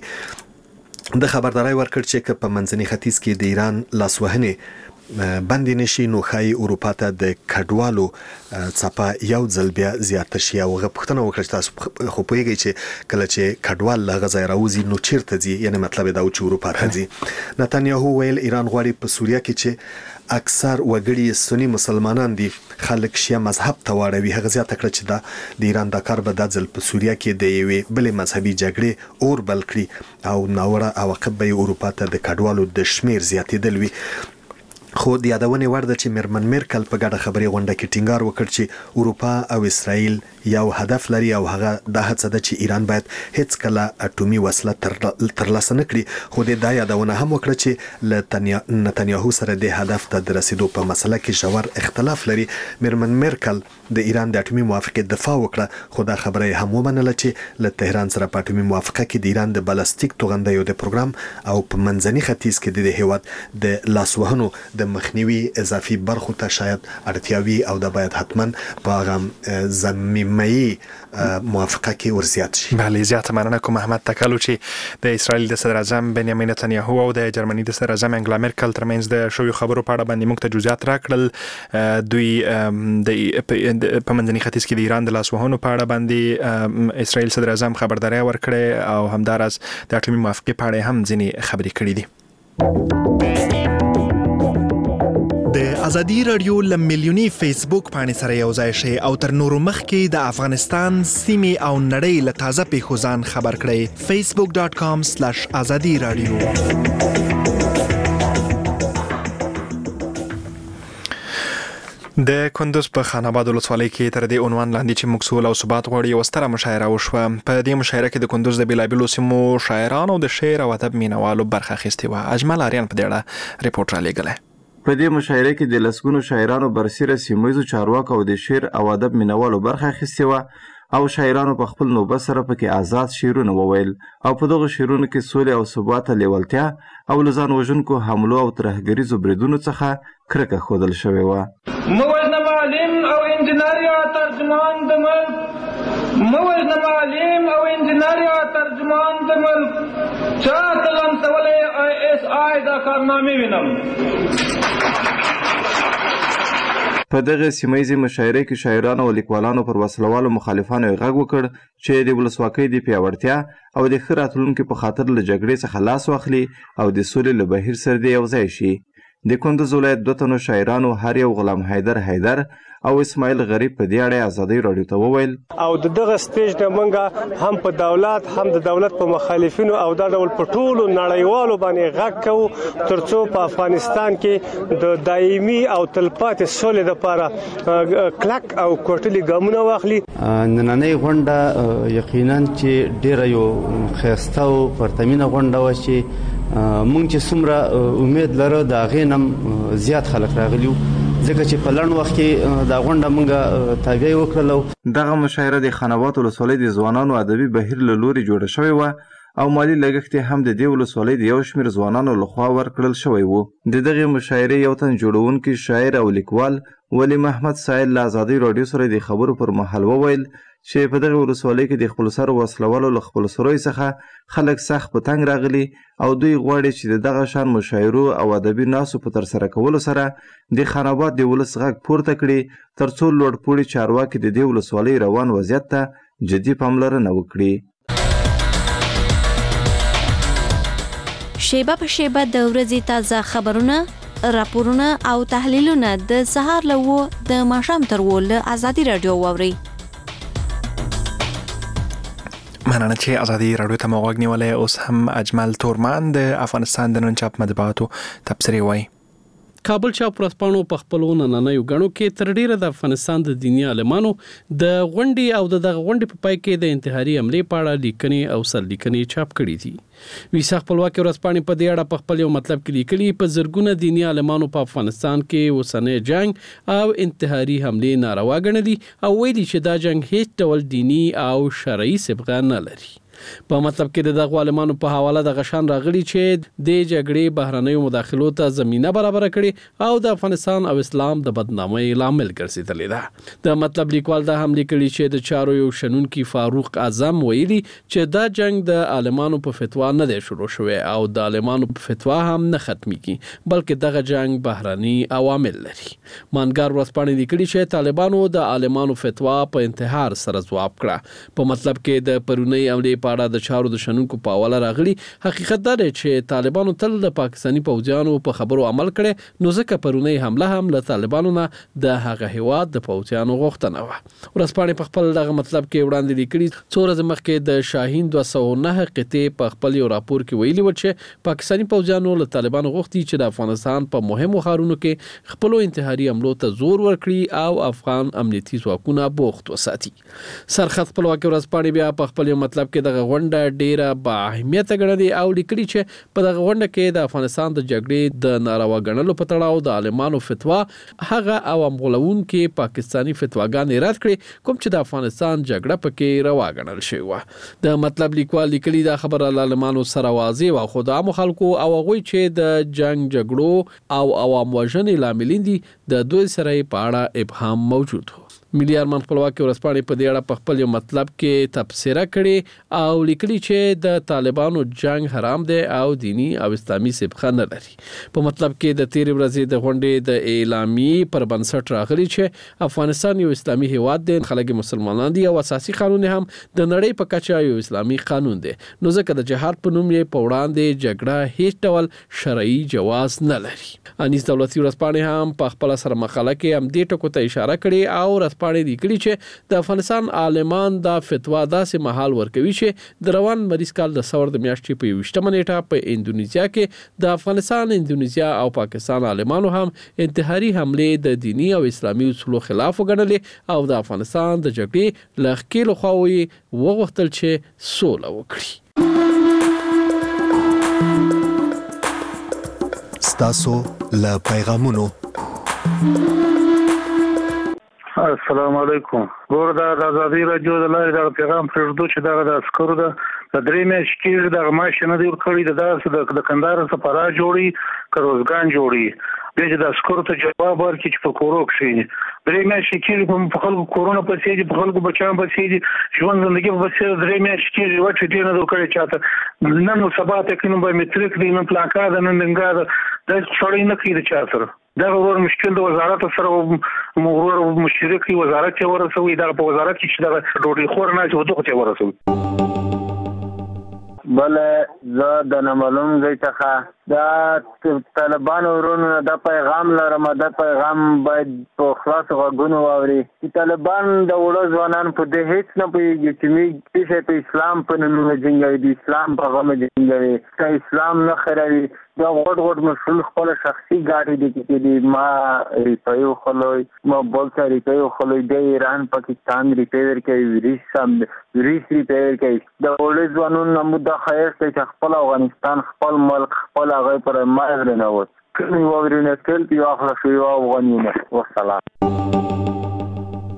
د خبرداري ورکړ چې په منځني ختیځ کې د ایران لاسوهنې باندې نشي نو خای اروپا ته د کډوالو څپه یو ځل بیا زیاته شي. او غوښتنه وکړه تاسو خو پوهیږئ چې کله چې کډوال له غزا راوځي نو چیرته ځي، یعنی مطلب دا و چې اروپا ته ځي. نتانیاهو ویل ایران غواړي په سوریه کې چې اکثر وګړي سنی مسلمانان دي خلک شیعه مذهب ته واړوي. هغه زیاته کړه چې دا د ایران د کار به د ځل په سوریه کې د یوې بلې مذهبي جګړې اور بل کړي او ناوړه عواقب به اروپا ته د کډوالو د شمیر زیاتېدل وي. خو د یادونې وړ ده چې میرمن میرکل په ګډه خبري غونډه کې ټینګار وکړ چې اروپا او اسرائیل یو هدف لري او هغه د هڅه ده چې ایران باید هیڅ کله اټومي وسله ترلاسه نه کړي. خو د دا یادونه هم وکړه چې له نتانیاهو سره د هدف ته د رسیدو په مسله کې ژور اختلاف لري. میرمن میرکل د ایران د اټومي موافقه دفاع وکړه خو دا خبره هم ومنله چې له تهران سره په اټومي موافقه کې د ایران د بالستیک توغندیو د پروګرام او په منځني ختیځ کې د هیواد د لاسوهنو د مخنیوي اضافي برخو ته شاید اړتیاوي او د باید حتما په هغه ضمیمي موافقه کې ورزیات شي. بله، زیاته مننه کوم احمد تکلو چې د اسرائیل د صدر اعظم بنیامین نتانیاهو او د جرمني د صدر اعظم انګلا میرکل ترمنځ د شویو خبرو په اړه باندې موږ ته جزئیات راکړل. دوی د په منځني ختیځ کې د ایران د لاسوهنو په اړه باندې اسرائیل صدر اعظم خبرداري ورکړې او همدارس د اټومي موافقه په اړه هم ځینې خبرې کړې دي. د ازادي رادیو ل ملیونی فیسبوک باندې سره یو ځای شي او تر نورو مخکې د افغانستان سیمه او نړۍ له تازه پیښو ځان خبر کړئ. facebook dot com slash azadi radio. د کندوز په خان آباد ولسوالۍ کې تر دې عنوان لاندې چې موږ سول او ثبات غواړي یوه ستره مشاعره وشوه. په دې مشاعره کې د کندوز د بېلابېلو سیمو شاعرانو او د شعر او ادب مینوالو برخه اخیستې وه. اجمل آریان په دې اړه ریپورټ رالیږلی. په دې مشاعره کې د لسګونو شاعرانو برسیره سیمه‌ییزو چارواکو او د شعر او ادب مینوالو برخه اخیستې وه او شاعرانو په خپل نوبت سره پکې آزاد شعرونه وویل او په دغه شعرونو کې سولې او ثبات لیوالتیا او له ځان وژونکو حملو او ترهګریزو بریدونو څخه کرکه ښودل شوې وه. موجنه معلم او انجینر یا ترجمان د ملک موجنه معلم او انجینر یا ترجمان د ملک چا کلم سوالې آی اس آی دا کارنامې وینم. په دغه سیمه‌ییزې مشاعره کې شاعرانو او لیکوالانو پر وسلوالو مخالفانو یې غږ وکړ چې د ولسواکۍ د پیاوړتیا او د ښه راتلونکي په خاطر له جګړې څخه لاس واخلي او د سولې له بهیر سره دې یو ځای شي. د کندوز ولایت دوه تنو شاعرانو هر یو غلام حیدر حیدر او اسماعیل غریب په دې اړه ازادي رادیو ته وویل او دغه سټیج نه مونږه هم په دولت هم د دولت په مخالفینو او دا ډول په ټولو نړیوالو باندې غږ کوو ترڅو په افغانستان کې د دایمي او تلپاتې سولې لپاره کلک او کوټلي ګامونه واخلي. نننۍ غونډه یقینا چې ډیره یو ښایسته او پرتمینه غونډه وه چې مونږ چې څومره امید لرو د هغې نه زیات خلک راغلي وو ځکه چې په لنډ وخت کې دا غونډه مونږه تابع وکړله. دغه مشاعره د خان آباد ولسوالۍ د ځوانانو ادبي بهیر له لوري جوړه شوې وه او مالی لګښت هم د دې ولسوالۍ د یو شمېر ځوانانو لخوا ورکړل شوی و. د دغې مشاعرې یو تن جوړونکی شاعر او لیکوال ولی محمد سایل له ازادي راډیو سره د خبرو پر مهال وویل چې په دغه ولسوالۍ کې د خپل سر وسلوالو له خپل سروي څخه خلک سخت په تنګ راغلي او دوی غواړي چې د دغه شان مشاعرو او ادبي ناسو په ترسره کولو سره د خان آباد د ولس غږ پورته کړي تر څو لوړپوړي چارواکي د دې ولسوالۍ روان وضعیت ته جدي پاملرنه وکړي. شیبه په شیبه د ورځې تازه خبرونه، راپورونه او تحلیلونه د سهار له و د ماښام تر و له ازادي راډیو واورئ. مننه چې ازادي راډیو ته مو غوږ نیولی. اوس هم اجمل تورمان د افغانستان د نن چاپ مطبوعاتو تبصرې وایي. کابل چاپ ورځپاڼو په خپلو نننیو ګڼو کې تر ډیره د افغانستان د دیني عالمانو د غونډې او د دغه غونډې په پای کې د انتحاري حملې په اړه لیکنې او سرلیکنې چاپ کړي دي. ویسا خپلواکي ورځپاڼې په دې اړه په خپل یو مطلب کې لیکلي په زرګونه دیني عالمانو په افغانستان کې اوسنی جنگ او انتحاري حملې ناروا ګڼلي او ویلي چې دا جنگ هیڅ ډول دیني او شرعي سابقه نه لري. په مطلب کې د دغه عالمانو په حواله د غشان راغلي چې د جګړې بهرنیو مداخلو ته زمينه برابر کړي او د افغانستان او اسلام د بدنامۍ لامل ګرځېدلې ده. د مطلب لیکوال دا هم لیکلي چې د چارو یو شنونکي فاروق اعظم ویلي چې دا جنگ د عالمانو په فتوا نه دی شروع شوی او د عالمانو په فتوا هم نه ختميږي بلکې دغه جنگ بهرني عوامل لري. مانګار ورځپاڼې لیکلي چې طالبانو د عالمانو فتوا په انتحار سره ځواب کړه. په مطلب کې د پرونی عملې په اړه د چارو د شنونکو په حواله راغلي. حقیقت دا دی چې طالبانو تل د پاکستاني پوځیانو په خبرو عمل کړي نو ځکه پرونی حمله هم له طالبانو نه د هغه هیواد د پوځیانو غوښتنه وه. ورځپاڼې په خپل دغه مطلب کې وړاندې لیکلي څو ورځې مخکې د شاهین دوه سوه نه قطعې په خپل یو راپور کې ویلي و چې پاکستاني پوځیانو له طالبانو غوښتي چې د افغانستان په مهمو ښارونو کې خپلو انتحاري حملو ته زور ورکړي او افغان امنیتي ځواکونه بوخت وساتي. سرخط خپلواکي ورځپاڼې بیا په خپل یو مطلب کې دغه غونډه ډیره با اهمیت ګڼلې او لیکلي چې په دغه غونډه کې د افغانستان د جګړې د ناروا ګڼلو په تړاو د عالمانو فتوا هغه عوام غولونکي پاکستاني فتواګانې رد کړې کوم چې د افغانستان جګړه پکې روا ګڼل شوې وه. د مطلب لیکوال لیکلي دا خبره له عالمانو سره واضح و خو د عامو خلکو او هغوی چې د جنگ جګړو او عوام وژنې لاملین دي د دوی سره په اړه ابهام موجود و. ملي ارمان خپلواکي ورځپاڼې په دې اړه په خپل یو مطلب کې تبصره کړې او لیکلي چې د طالبانو جنگ حرام دی او دینی او اسلامي سابقه نه لري. په مطلب کې د تیرې ورځې د غونډې د اعلامیې پر بنسټ راغلي چې افغانستان یو اسلامي هیواد دی، خلک مسلمانان دي او اساسي قانون هم د نړۍ په کچه یو اسلامي قانون دی نو ځکه د جهاد په نوم یې په وړاندې جګړه هیڅ ډول شرعي جواز نه لري. انیس دولتي ورځپاڼې هم په خپل سره مقاله کې هم دې ټکو ته اشاره کړې او ورځپاڼې لیکلي چې د افغانستان عالمان دا فتوا داسې مهال ورکوي چې د روان مریض کال د سور د میاشتې په یویشتمه نیټه په اندونیزیا کې د افغانستان، اندونیزیا او پاکستان عالمانو هم انتحاري حملې د دینی او اسلامي اصولو خلاف وګڼلې او د افغانستان د جګړې له ښکېلو خواوو یې وغوښتل چې سوله وکړي. ستاسو له پیغامونو. السلام علیکم. ګور دا د ازادي راډیو د لارې دا پیغام پرېږدو چې دغه د عسکرو د د درې میاشتې کېږي دغه معاش نه دی ورکړی، د داسې د کندهار سفارا جوړي که روزګان جوړي بیا چې د عسکرو ته جواب ورکړي چې په کورو کښېني. درې میاشتې کېږي په خلکو کورونه پسې دي، په خلکو بچیان پسې دي، ژوند زندګي په پسې درې میاشتې کېږي یوه چټۍ نه ده ورکړې چاته. نن سبا ته کې نن بایومټریک دی، نن پلاکا ده، نن ډنګا ده، دا سړی نه کوي د چا سره. دغه ور مشکل د وزارت سره مغرور مشترک وزارت ته ورسوي، دغه په وزارت کې چې دغه ډوډۍ خور نه چې ودغه ته ورسوي. بل زه د نامعلوم ځای څخه دا طالبانو ورونو دا پیغام لرم، دا پیغام باید په خلاصو غوږونو واوري چې طالبان د وړو ځوانانو په دې هېڅ نه پوهېږي چې موږ څه شی په اسلام په نومونه جنګوي، د اسلام په غمه جنګوي، که اسلام نه خیروي. دا غوټ غوټ مسؤل خپل شخصي ګاډي دي کې دي، ما ریپای وخلوي، ما بل څه ریپای وخلوي، د ایران پاکستان ریپای ورکوي، ریس هم ریس ریپای ورکوي. د وړو ځوانانو نه مو دا ښایست دی چې خپل افغانستان، خپل ملک، خپل هغه پر مرګ رانوت کلي واورینه کل پی واخله شوي او افغانونه. والسلام.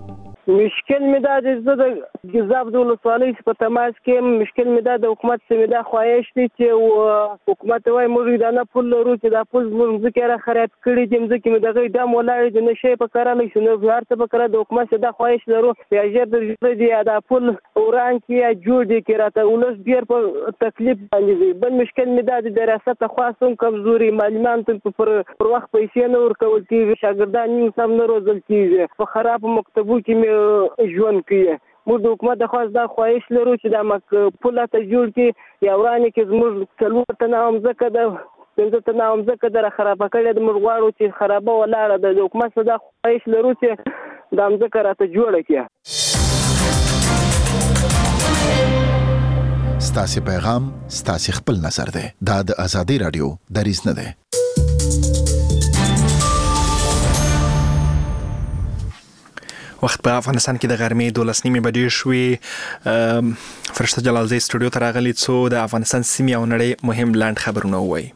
مشکل می داد زه د جذاب د ولسوالۍ په تماس کې مشکل می داد د حکومت سره دا خواهش دي چې حکومت وايي موږ دا نه پول لرو چې دا پول موږ ذکر خراب کړی دي مزه کې دغه دام ولاړ دي نشي په کار نه شنو بهر ته په کار د حکومت سره دا خواهش لرو یا جې د دا پول اوران کې جوړ دي کې راته ولس ډیر په تکلیف باندې بل مشکل می داد د ریاست خاصم کمزوري معلومات پر پر وخت پیسې نه ورکول کیږي شاګردان یې سم نه روزل کیږي په خراب مکتبو کې ژوند کوي موږ د حکومت د خاص دا خواهش لرو چې دا مک پوله ته جوړ کې یا ورانه کې زموږ څلور ته نام ځکه د پنځه ته نام ځکه د خراب کړي د موږ غواړو چې خرابه ولاړه د حکومت دا خواهش لرو چې دا ځکه راته جوړه کړي. ستاسو پیغام ستاسو خپل نظر ده دا د ازادي رادیو دریز نه ده. وخت په افغانستان کې د غرمې دولس نیمې بجې شوې. فرشته جلالزی سټوډیو ته راغلی څو د افغانستان سیمې او نړۍ مهم لاند خبرونه ووایي.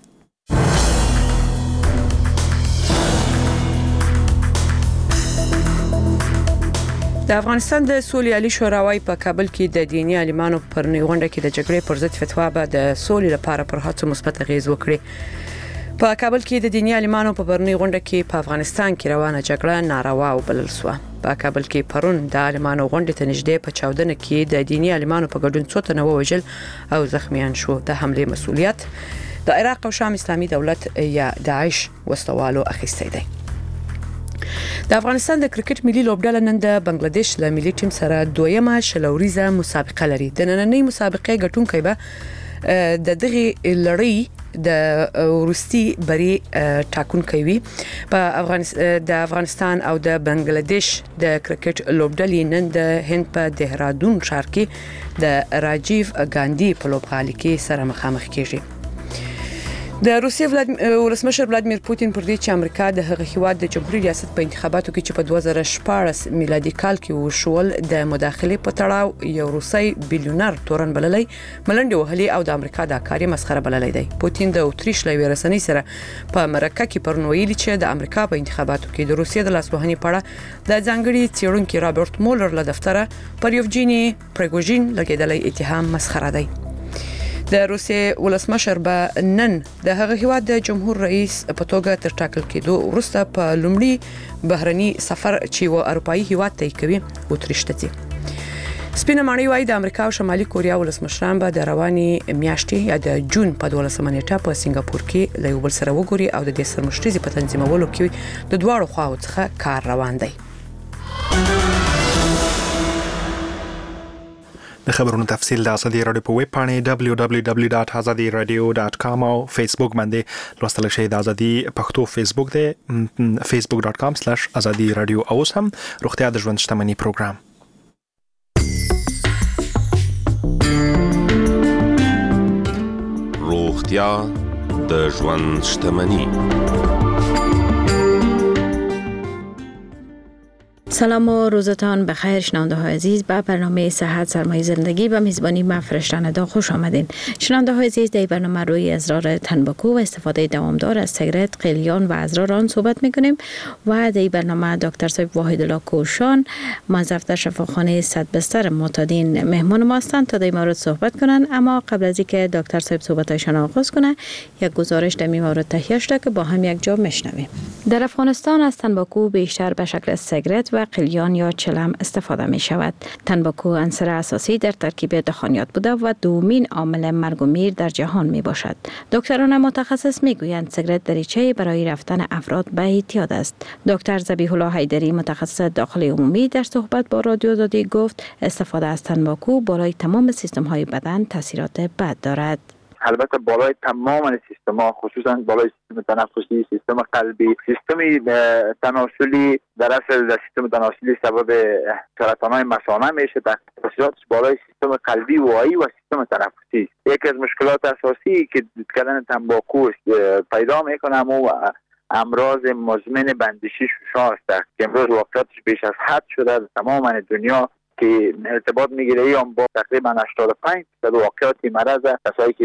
د افغانستان د سولې عالی شوراوی په کابل کې د دینی عالمانو پر نیغونډه کې د جګړې پر ضد فتوا به د سولې لپاره پر هڅو مثبت اغیز وکړي. په کابل کې د دینی عالمانو په برني غونډه کې په افغانستان کې روانه جګړه ناروا وبلل شو. په کابل کې پرون د عالمانو غونډې ته نږدې په چاودنه کې د دینی عالمانو په ګډون څو تنه ووژل او زخمیان شو. د حمله مسؤلیت د عراق او شام اسلامي دولت یا داعش وسوالو اخیستی دی. د افغانستان د کرکټ ملي لوبډله نن د بنگلاديش له ملي ټیم سره دویمه شلوریزه مسابقه لري. د نننۍ مسابقې ګټونکي به د دغه لړۍ د روسي بری ټاکونکي وي. په افغانستان د افغانستان او د بنگلاديش د کرکټ لوبډلې نن د هند په دهرادون ښار کې د راجیو ګاندی په لوبغالي کې سره مخامخ کیږي. د روسیې ولسمشر ولادیمیر پوتین پر دې چې امریکا د هغه هیواد د جمهوریت ریاست په انتخاباتو کې چې په دوه زره شپاړس میلادي کال کې وشول د مداخله په تړاو یو روسي بلیونر تورن بللی ملنډي وهلي او د امریکا د کاري مسخره بللی دی. پوتین د اوتریش له ورسنۍ سره په مرکه کې پرنویلی چې د امریکا په انتخاباتو کې د روسیې د لاسوهنې په اړه د ځانګړي څېړونکو رابرټ مولر له دفتره پر یوفجینی پریګوژین لګیدلی اتهام مسخره دی. د روسیې ولسمشر به نن د هغه هیواد د جمهور رئیس په توګه تر ټاکل کېدو وروسته په لومړي بهرني سفر چې و اروپאי هیواد ته کوي اوتریش ته ځي. سپینه ماڼۍ وايي د امریکا او شمالي کوریا ولسمشران به د رواني میاشتې یا د جون په دولسمه نیټه په سنگاپور کې له یو بل سره وګوري او د دې سرمشتري په تنظیمولو کې د دواړو خواو څخه کار روان دی. د خبرونو تفصیل د ازادي رادیو په ویب پاڼه دبلیو دبلیو دبلیو ډاټ ازادي رادیو ډاټ کام او فیسبوک باندې لوستل شئ. د ازادي پښتو فیسبوک دی facebook dot com slash azadi radio او هم روغتیا د ژوند شتمنۍ پروګرام. روغتیا د ژوند شتمنۍ. سلام و روزتان بخیر شنونده های عزیز. به برنامه صحت سرمایه زندگی و میزبانی من فرشته ندا خوش آمدین. شنونده های عزیز، در برنامه روی اضرار تنباکو و استفاده دوامدار از سیگارت، قلیان و اضرار آن صحبت میکنیم و در برنامه دکتر صاحب واحد الله کوشان موظف در شفاخانه صد بستر معتادین مهمان ما هستند تا در مورد صحبت کنند. اما قبل از اینکه دکتر صاحب صحبتایشان آغاز کنه، یک گزارش در این مورد تهیه شده که با هم یک جا میشنویم. در افغانستان از تنباکو بیشتر به شکل سیگارت و قلیان یا چلم استفاده می شود. تنباکو عنصر اساسی در ترکیب دخانیات بوده و دومین عامل مرگ و میر در جهان می باشد. دکتران متخصص می گویند سیگارت دریچه برای رفتن افراد به اعتیاد است. دکتر ذبیح الله حیدری متخصص داخلی عمومی در صحبت با رادیو آزادی گفت استفاده از تنباکو بالای تمام سیستم های بدن تاثیرات بد دارد. البته بالای تمام سیستم‌ها، خصوصا بالای سیستم تنفسی، سیستم قلبی، سیستم تناسلی، در اصل در سیستم تناسلی سبب سرطان‌های مثانه میشه. تاثیراتش بالای سیستم قلبی وایی و سیستم تنفسی. یکی از مشکلات اساسی که کردن تنباکو پیدا میکنه و امراض مزمن بندشی شش است که امروز واقعیتش بیش از حد شده در تمام دنیا که ارتباط میگیره. اون با تقریبا هشتاد و پنج درصد واقعیت مرض کسایی که دو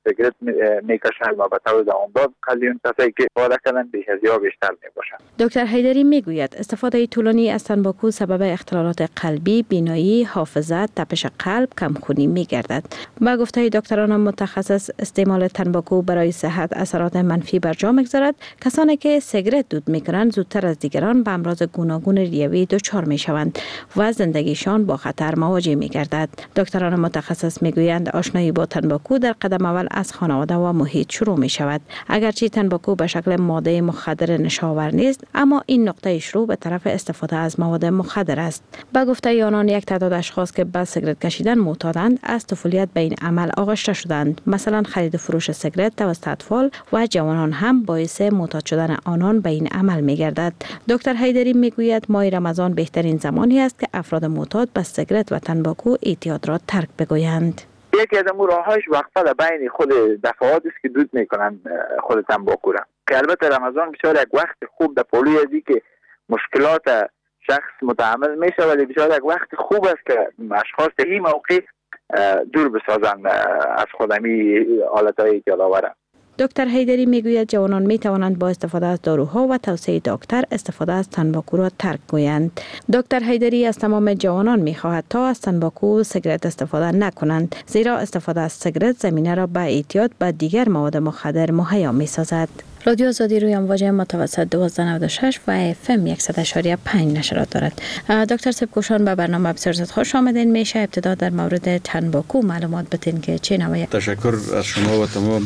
سیگرت میکشند و به طور دوامدار قلبی اون کسایی که استفاده کردن بیش از یا بیشتر میباشند. دکتر حیدری میگوید استفاده طولانی از تنباکو سبب اختلالات قلبی، بینایی، حافظت، تپش قلب، کمخونی میگردد. با گفته دکتران متخصص استعمال تنباکو برای صحت اثرات منفی بر جا میگذارد. کسانی که سیگرت دود میکنند زودتر از دیگران به امراض گوناگون ریوی دچار میشوند و زندگیشان با خطر مواجه میگردد. دکتران متخصص میگویند آشنایی با تنباکو در قدم اول از خانواده و محیط شروع می شود. اگرچه تنباکو به شکل ماده مخدر نشاور نیست، اما این نقطه شروع به طرف استفاده از مواد مخدر است. به گفته آنان یک تعداد اشخاص که به سیگرت کشیدن معتادند از طفولیت به این عمل آغشته شدند. مثلا خرید و فروش سیگرت توسط اطفال و جوانان هم باعث معتاد شدن آنان به این عمل می گردد. دکتر حیدری می گوید ماه رمضان بهترین زمانی است که افراد معتاد به سیگرت و تنباکو اعتیاد را ترک بگویند. یکی از امور راهاش وقفه بین خود دفعاتی است که دود میکنن خود تنباکو را، که البته رمضان بسیار یک وقت خوب در پولوی ازی که مشکلات شخص متحمل میشه، ولی بسیار یک وقت خوب است که اشخاص این موقع دور بسازن از خودمی حالتهای اعتیادآور. دکتر حیدری میگوید جوانان می توانند با استفاده از داروها و توصیه دکتر استفاده از تنباکو را ترک کنند. دکتر حیدری از تمام جوانان می خواهد تا از تنباکو و سیگرت استفاده نکنند، زیرا استفاده از سیگرت زمینه را به اعتیاد به دیگر مواد مخدر مهیا می سازد. رادیو آزادی روی امواج متوسط دوازده نود و شش و اف ام صد و یک و پنج نشرات دارد. دکتر سپکوشان به برنامه بسیار زیاد خوش آمدین. میشه ابتدا در مورد تنباکو معلومات بدین که چه نوعی؟ تشکر از شما و تمام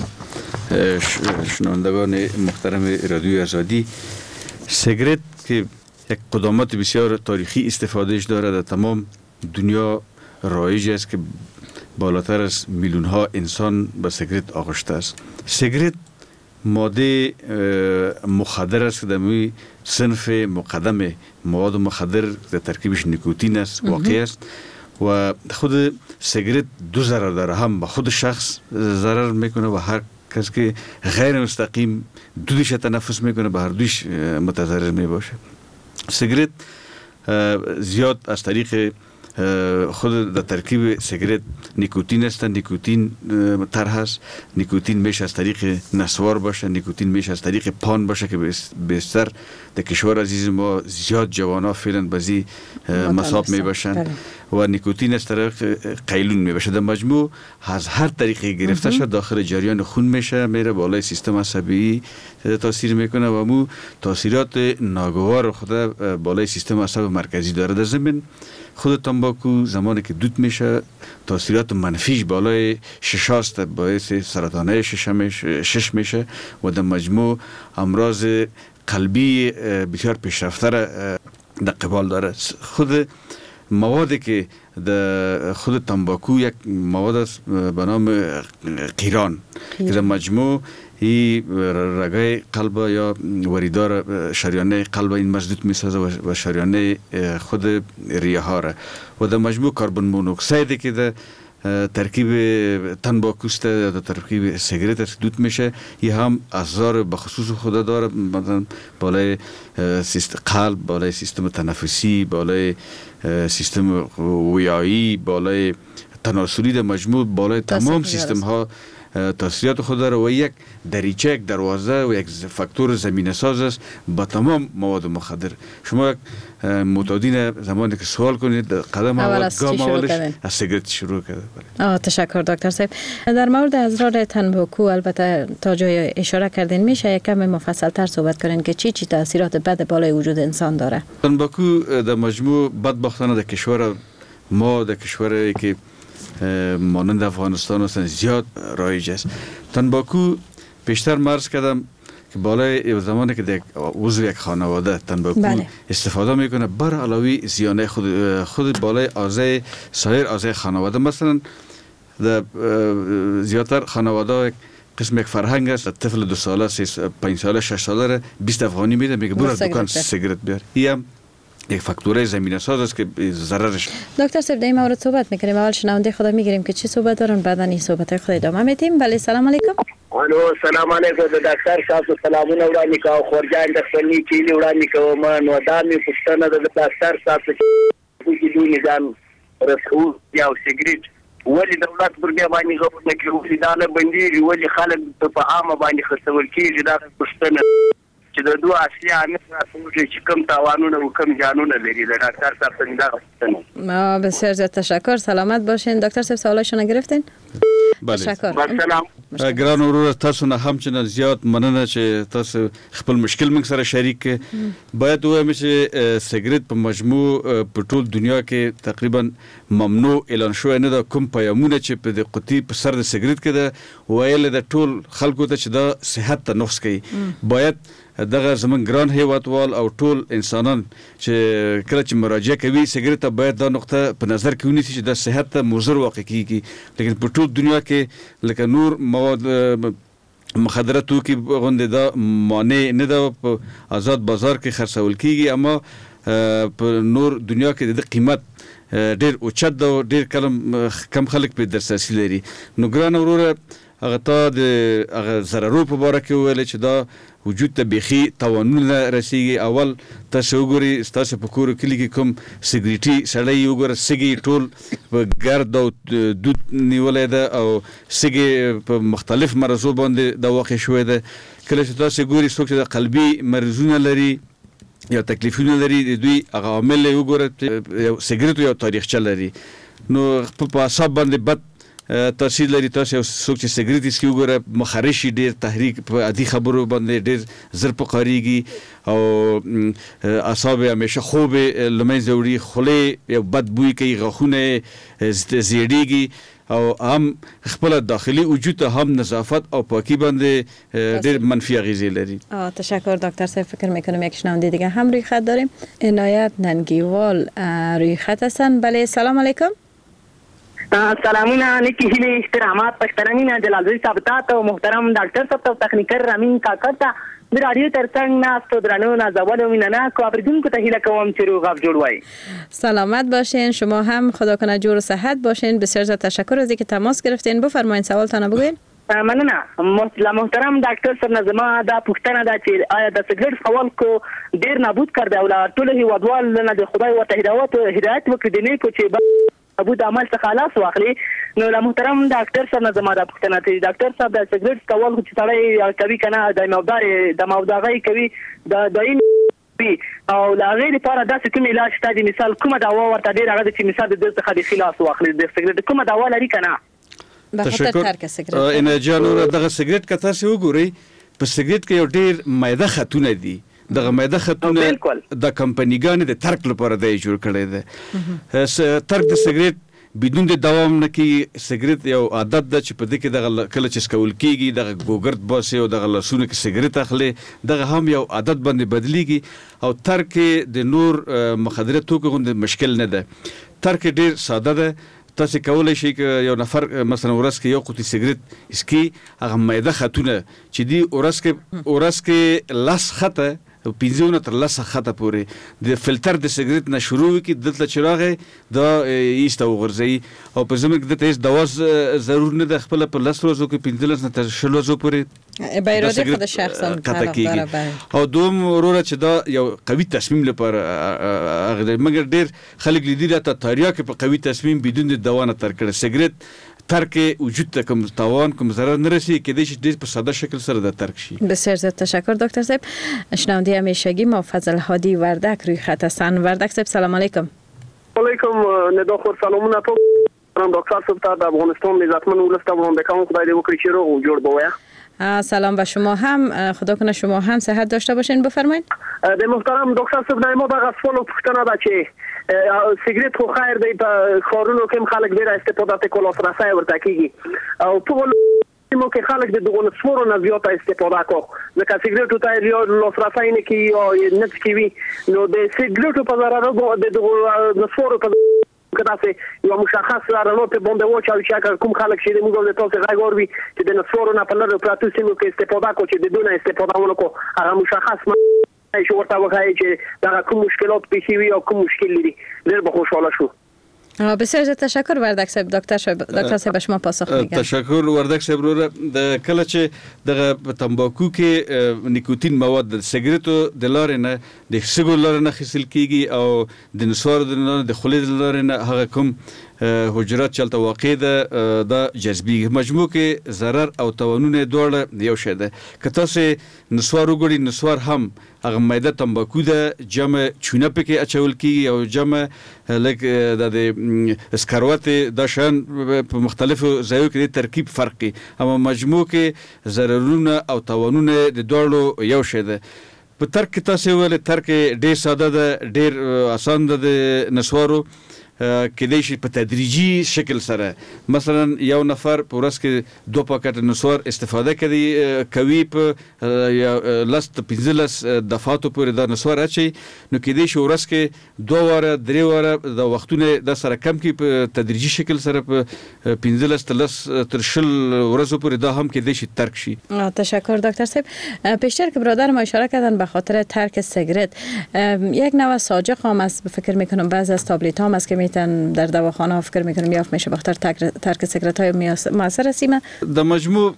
شنوندگان محترم رادیو آزادی. سیگرت که یک قدامت بسیار تاریخی استفادهش دارد، در تمام دنیا رایج است که بالاتر از میلیون ها انسان به سیگرت آغشته است. سیگرت ماده مخدر است که در می صنف مقدم مواد مخدر در ترکیبش نیکوتین است واقع است و خود سیگرت دو ضرر داره، هم به خود شخص ضرر میکنه و هر کس که غیر مستقیم دودش تنفس میکنه به هر دوش متضرر میباشه. سیگرت زیاد از طریق خود در ترکیب سیگرت نیکوتین است. نیکوتین طرح است. نیکوتین میشه از طریق نسوار باشه، نیکوتین میشه از طریق پان باشه که بیشتر در کشور عزیز ما زیاد جوانا فعلا بازی مصاب میباشند و نیکوتین از طریق قیلون میباشه. در مجموع از هر طریقی گرفته شد داخل جریان خون میشه، میره بالای سیستم عصبی تاثیر میکنه و مو تاثیرات ناگوار خود بالای سیستم عصب مرکزی داره. در ضمن خود تنباکو زمانی که دود میشه تاثیرات منفیش بالای شش است، باعث سرطانه شش میشه و در مجموع امراض قلبی بسیار پیشرفته در قبال داره. خود موادی که در خود تنباکو یک مواد است به نام قیران که در مجموع ای رگای قلب یا وریدار شریانه قلب این مزدود میسازه و شریانه خود ریه ها را و در مجموع کربن مونوکسید که در ترکیب تنباکو است، در ترکیب سیگرت است دود میشه، این هم اثر به خصوص خود داره، مثلا بالای سیستم قلب، بالای سیستم تنفسی، بالای سیستم ویایی، بالای تناسلی، در مجموع بالای تمام سیستم ها تاثیرات خود داره و یک دریچه، یک دروازه و یک فاکتور زمینه ساز است با تمام مواد مخدر. شما یک معتادین زمانی که سوال کنید قدم اول گام اولش از سیگرت شروع کرده. آه تشکر دکتر صاحب. در مورد اضرار تنباکو البته تا جای اشاره کردین، میشه یک کم مفصل تر صحبت کنین که چی چی تاثیرات بد بالای وجود انسان داره؟ تنباکو در مجموع بدبختانه در کشور ما، در کشوری که مانند افغانستان هستن زیاد رایج است. تنباکو بیشتر مرز کردم که بالای زمانی که در عضو یک خانواده تنباکو بله. استفاده میکنه بر علاوه زیانه خود خود بالای اعضای سایر اعضای خانواده، مثلا در زیادتر خانواده قسم یک فرهنگ است، طفل دو ساله، پنج ساله، شش ساله را بیست افغانی میده، میگه برو از دکان سیگرت بیار. این یک فاکتور زمینه ساز است که ضررش. دکتر صاحب در این مورد صحبت میکنیم. اول شنونده خدا میگیریم که چی صحبت دارن، بعدا این صحبت خود ادامه میدیم. بله سلام علیکم. الو سلام علیکم دکتر صاحب، سلامونه وړاندې کوم. خورجان د خپلنی کیلی وړاندې کوم. نو دا می پښتنه د دکتر صاحب چې دوی نظام رسو یا سیګریټ ولې دولت پر دې باندې غوښتنه کوي دا نه بنديږي ولې خلک په عامه باندې خرڅول کیږي دا پښتنه چې د دوه اصلي عامل راځي چې کوم تاوانونه او کوم جانونه لري د ډاکټر صاحب څنګه غوښتنه ما بسیار زیاد تشکر سلامت باشین دکتر صاحب سوالشون گرفتین بله تشکر سلام ګران ورور تاسو نه هم چې زیات مننه چې تاسو خپل مشکل موږ سره شریک کړئ باید وایم چې سیګریټ په مجموع په ټول دنیا کې تقریبا ممنوع اعلان شوی نه ده کوم پیغامونه چې په د قطي په سر د سیګریټ کې ده ویل د ټول خلکو ته چې دا صحت ته نقص کوي باید دغه زمون ګران هیوادوال او ټول انسانان چې کله چې مراجعه کوي سیګریټ ته باید دا نقطه په نظر کې ونیسي چې د صحت ته مضر واقع کیږي لیکن په ټول دنیا کې لکه نور مواد مخدره توکي غونډه دا مانع نه ده په آزاد بازار کې خرڅول کیږي اما په نور دنیا کې د قیمت ډیر اوچت ده ډیر کلم کم خلک په درساسي لري نو ګران وروره هغه ته د هغه ضررو په اړه کې ویل چې دا وجود ته بيخي توانونه رسیږي اول تاسو وګورئ تاسو په کور کې لګي کوم سیګریټي سړی وګوره سیګي ټول په ګرد او دود نیولې ده او سیګي په مختلف مرزو باندې د واقع شوې ده کله چې تاسو ګورئ څوک چې د قلبي مرزونه لري یا تکلیفونه لري دوی هغه عامل وګوره سیګریټ یو تاریخچه لري نو په حساب باندې بد تاثیر لري تاسو څوک چې سیګریټ اسکی وګوره مخرشي ډیر تحریک په عادي خبرو باندې ډیر زر په قاریږي او اعصاب همیشه خوب لمنځه وړي خله یو بد بوی کوي غاخونه زیړیږي او هم خپل داخلي وجود هم نظافت او پاکی باندې ډیر منفی اغیزه لري تشکر دکتر صاحب فکر میکنم یک شنونده دیگه هم روی خط داریم عنایت ننگیوال روی خط هستن بله سلام علیکم سلامونه نیکی هیله احترامات پښتنامینه جلالزوی صاحب ته محترم ډاکټر صاحب ته تخنیکر رامین کاکا ته د رادیو ترڅنګ ناستو درنو نازولو مینانا کو اوریدونکو ته هیله کوم چې روغ افغان جوړ وای سلامت باشین شما هم خدا کنه جور و صحت باشین بسیار زیاد تشکر از اینکه تماس گرفتین بفرمایید سوالتان بگوین مننه محترم ډاکټر صاحب نظم دا پښتنه دا چې آیا د سیګریټ خول کو ډیر نابود کړ دی او ټول هیوادوال نه د خدای ورته هدایت هدایت وکړي نه کو چې ابو د عمل څخه خلاص واخلي نو له محترم ډاکټر صاحب نظم دا پښتنه ته ډاکټر صاحب د سیګریټ کول چې تړي کوي کنه د مودار د موداغي کوي د داین او لا غیر لپاره داسې کوم علاج ته د مثال کومه دوا ورته ډیر هغه چې مثال د دې څخه د خلاص واخلي د سیګریټ کومه دوا لري کنه تشکر ان جانو دغه سیګریټ کته سی وګوري په سیګریټ کې یو ډیر مایده خاتونه دي دغه مایده خاتونه د کمپنیګانو د ترک لپاره د جوړ کړي دي ترک د سیګریټ بدون د دوام نه کې سیګریټ یو عادت ده چې په دې کې د کله چې سکول کېږي د ګوګرد باسي او د لاسونو کې سیګریټ اخلي دغه هم یو عادت باندې بدلیږي او ترک د نور مخدره توکو غوندې مشکل نه ده ترک ډیر ساده ده تاسو کولای شئ چې یو نفر مثلا ورس کې یو قوطي سیګریټ اسکی هغه مایده خاتونه چې دی ورس کې ورس کې لاس خطه پینځونه تر لاسه خطه پورې د فلټر د سیګریټ نه شروع کی دلته چراغه دا ایسته وغورځي او په زموږ د تیز دوا ضرور نه د خپل په لاس روزو کې پینځلس نه تر شلو زو پورې بیروده خود شخصا او دوم وروره چې دا یو قوي تصمیم لپاره هغه مګر ډیر خلک لیدي دا تاریخ کې په قوي تصمیم بدون د دوا نه تر کړه سیګریټ ترک وجود ته کوم تاوان کوم ضرر نه رسي کېدای شي ډیر په ساده شکل سره د ترک شي بسیار زیاد تشکر دکتر صاحب شنونده همیشگی ما فضل هادی وردک روی خط هستن وردک صاحب سلام علیکم علیکم ندا خور سلامونه ته دکتر صاحب ته د افغانستان عزتمن ولسته وړاندې کوم خدای دې وکړي چې روغ جوړ بویا سلام به شما هم خدا کنه شما هم صحت داشته باشین بفرمایید د محترم دکتر صاحب نه ما دغه سوال پوښتنه ده چې سیګریټ خو خیر دی په خورونو کې خلک ډیر استفاده کوي لاسرسي ورته کیږي او په مو کې خلک د دغه نسورو نه زیاته استفاده کوي ځکه سیګریټو ته یو لاسرسي نه کوي او نه کوي نو د سیګریټو په ضرر د دغه نسورو په کدا سه یو مشخص رانو ته باندې و چې کوم خلک چې موږ د تاسو غږ اوري چې د نسورو نه په لاره پراتو سیمو کې استفاده کوي چې د دونه استفاده ونکړو هغه مشخص شو ورته وایي چې دا کوم مشکلات پیښ وي او کوم مشکل لري ډېر به خوشاله شو بسیار زیاد تشکر وردک صاحب. دکتر صاحب دکتر صاحب شما پاسخ میگم. تشکر وردک صاحب. رو د کله چې د تمباکو کې نیکوتین مواد د سیګریټو د لارې نه د سیګو لارې نه خېسل کیږي او د نسوار د لارې د خولې د لارې نه هغه کوم حجرات چلته واقع ده د جذبي مجموع کې ضرر او توانونه دواړه یو شی ده. که تاسو نسوار وګورئ نسوار هم هغه مایده تمباکو ده جمع چونه پکې اچول کیږي او جمع لکه د اسکروات د شان په مختلفو ځایو کې ترکیب فرقي اما مجموع کې ضررونه او توانونه د دواړو یو شی ده. په ترک کې تاسو ول ترک ډیر ساده ده ډیر آسان ده د نسوارو کېدای شي په تدریجي شکل سره مثلا یو نفر په ورځ کې دوه پاکټ نسوار استفاده کوي کوي په لاست پنځلس دفعاتو پورې د نسوار اچي نو کېدای شي ورځ کې دوه واره درې واره د وختونه د سره کم کې په تدریجي شکل سره په پنځلس تلس تر شل ورځو پورې دا هم کېدای شي ترک شي. تشکر دکتر صاحب. پیشتر که برادر ما اشاره کردن به خاطر ترک سیگرت یک نوع ساجق هم است فکر میکنم بعضی از تابلت هم است که در دواخانه ها فکر میکنم یافت میشه بخاطر ترک سیگرت های موثر است. در مجموع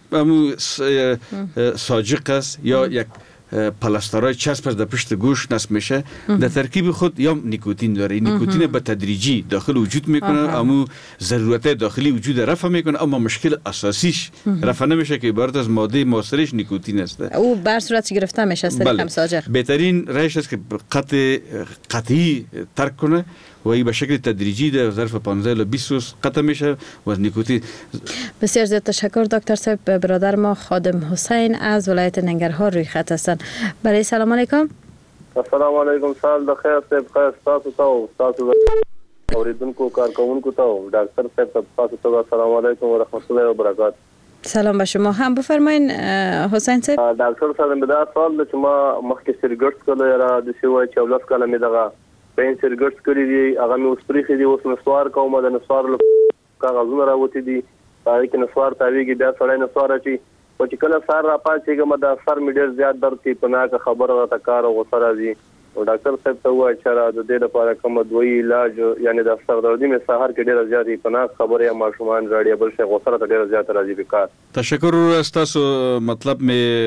ساجق است یا یک پلاسترای چسب در پشت گوش نصب میشه در ترکیب خود یا نیکوتین داره. نیکوتین به تدریجی داخل وجود میکنه اما ضرورت داخلی وجود رفع میکنه اما مشکل اساسیش رفع نمیشه که عبارت از ماده موثرش نیکوتین است. او بر صورت گرفته میشه است کم ساجق. بهترین روش است که قطع قطعی ترک کنه و این به شکل تدریجی در ظرف پانزده تا بیست روز قطع میشه و نیکوتین. بسیار زیاد تشکر دکتر صاحب. برادر ما خادم حسین از ولایت ننگرهار روی خط هستند. برای سلام علیکم. السلام علیکم. سال بخیر صاحب. خیر تاسو ته تاسو اوریدونکو کارکونکو ته ډاکټر صاحب تاسو ته السلام علیکم و رحمت الله و برکات. سلام به شما هم. بفرمایین حسین صاحب. ډاکټر صاحب دا سوال چې ما مخکې سرګټ کله را د شوی چې ولس کله می دغه پین سرګټ کړی دی هغه مې اوس پریخي دی اوس نسوار کوم د نسوار کاغذونه راوتی دي هغه کې نسوار تاویږي بیا سړی نسوار اچي او چې کله سار را پاتېږم د سر مې ډېر زیات درد کوي په ناکه خبره راته کار او غوسه راځي او ډاکټر صاحب ته ووایه چې را د دې لپاره کوم دوی علاج یعنی د سردردي مې سهار کې ډېره زیاتې په ناکه خبره یا ماشومان راړي بل شی غوسه راته ډېره زیاته راځي په کار. تشکر ستاسو مطلب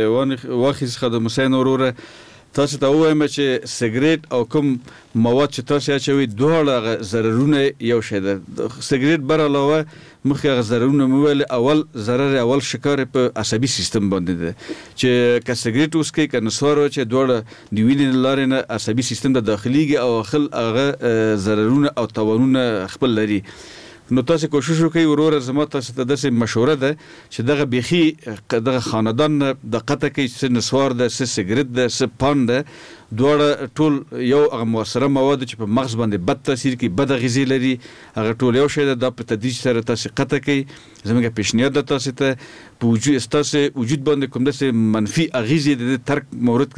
مې واخیست خادم حسین وروره. تاسو ته وایم چې سیګریټ او کوم مواد چې تاسو اچوي دواړه ضررونه یو شی ده. سیګریټ بر علاوه مخکې هغه ضررونه مول اول ضرر اول شکار په عصبي سیستم باندې ده چې که سیګریټ اوس کې که نسوار چې دواړه د وینې لارې نه عصبي سیستم ته داخليږي او خل هغه ضررونه او توانونه خپل لري. نو تاسو کوشش وکړئ ورور زما تاسو ته داسې مشوره ده چې دغه بيخي دغه خاندان د قطه کې څه نسوار ده څه سیګریټ ده څه پان ده دواړه ټول یو هغه موثره مواد چې په مغز باندې بد تاثیر کوي بد غذا لري هغه ټول یو شی ده د په تدریج سره تاسو قطه کوي. زموږه پیشنهاد ده تاسو ته په وجود تاسو وجود باندې کوم داسې منفي اغیزې د ترک مورد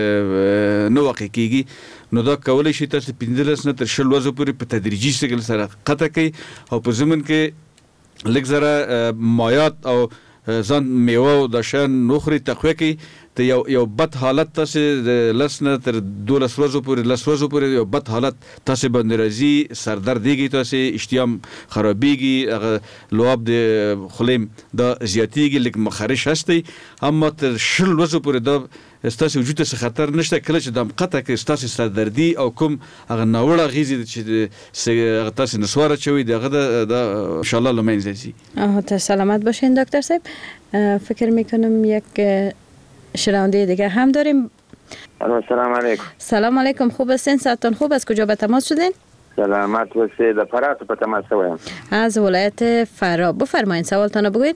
کې نو واقع کیږي نو دا کولای شي تاسو پنځلس نه تر شل ورځې پورې په تدریجي شکل سره قطع کوي او په زمون کې لږ زره مایات او ځان میوه او د شان نوخري تقوی کوي ته یو یو بد حالت تاسو لسنه تر دولس ورځې پورې لس ورځې پورې یو بد حالت تاسو باندې راځي سردردېږي تاسو اشتیام خرابېږي هغه لواب د خلیم د زیاتېږي لکه مخارج هستي اما تر شل ورځې پورې دا ستاسو وجود ته خطر نشته. کله چې د قطع کې ستاسو سردردي او کوم هغه ناوړه غیزي چې تاسو نسوار چوي دغه د ان شاء الله لمنځه شي. اه سلامت باشین دکتر صاحب. فکر میکنم یک شنونده دیگه هم داریم. السلام علیکم. سلام علیکم. خوب هستین؟ صحتتون خوب است؟ کجا به تماس شدین؟ سلامت باشید. در فرات به تماس شدم. از ولایت فرا. بفرمایید سوالتون بگوید.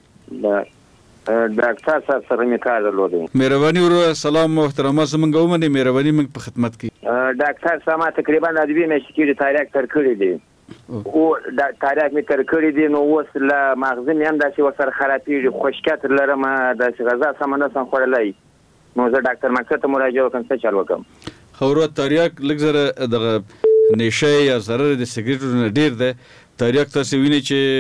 ډاکټر صاحب سره می کار درلودم. مهرباني ورو سلام محترمه زمونږ ومنه مهرباني موږ په خدمت کې. ډاکټر صاحب تقریبا د دې مې شکیری تاریخ تر کړی دی او د تاریخ می تر کړی دی نو اوس لا مغز مې هم داسې وسر خرابېږي خوشکت لرم د غذا سمنه سم خورلای نو زه ډاکټر مکتب ته مراجعه وکم څه چل وکم. خورو تاریخ لږ زره د نشه یا ضرر د سیګریټو نه ډیر ده تریاک تاسو وینئ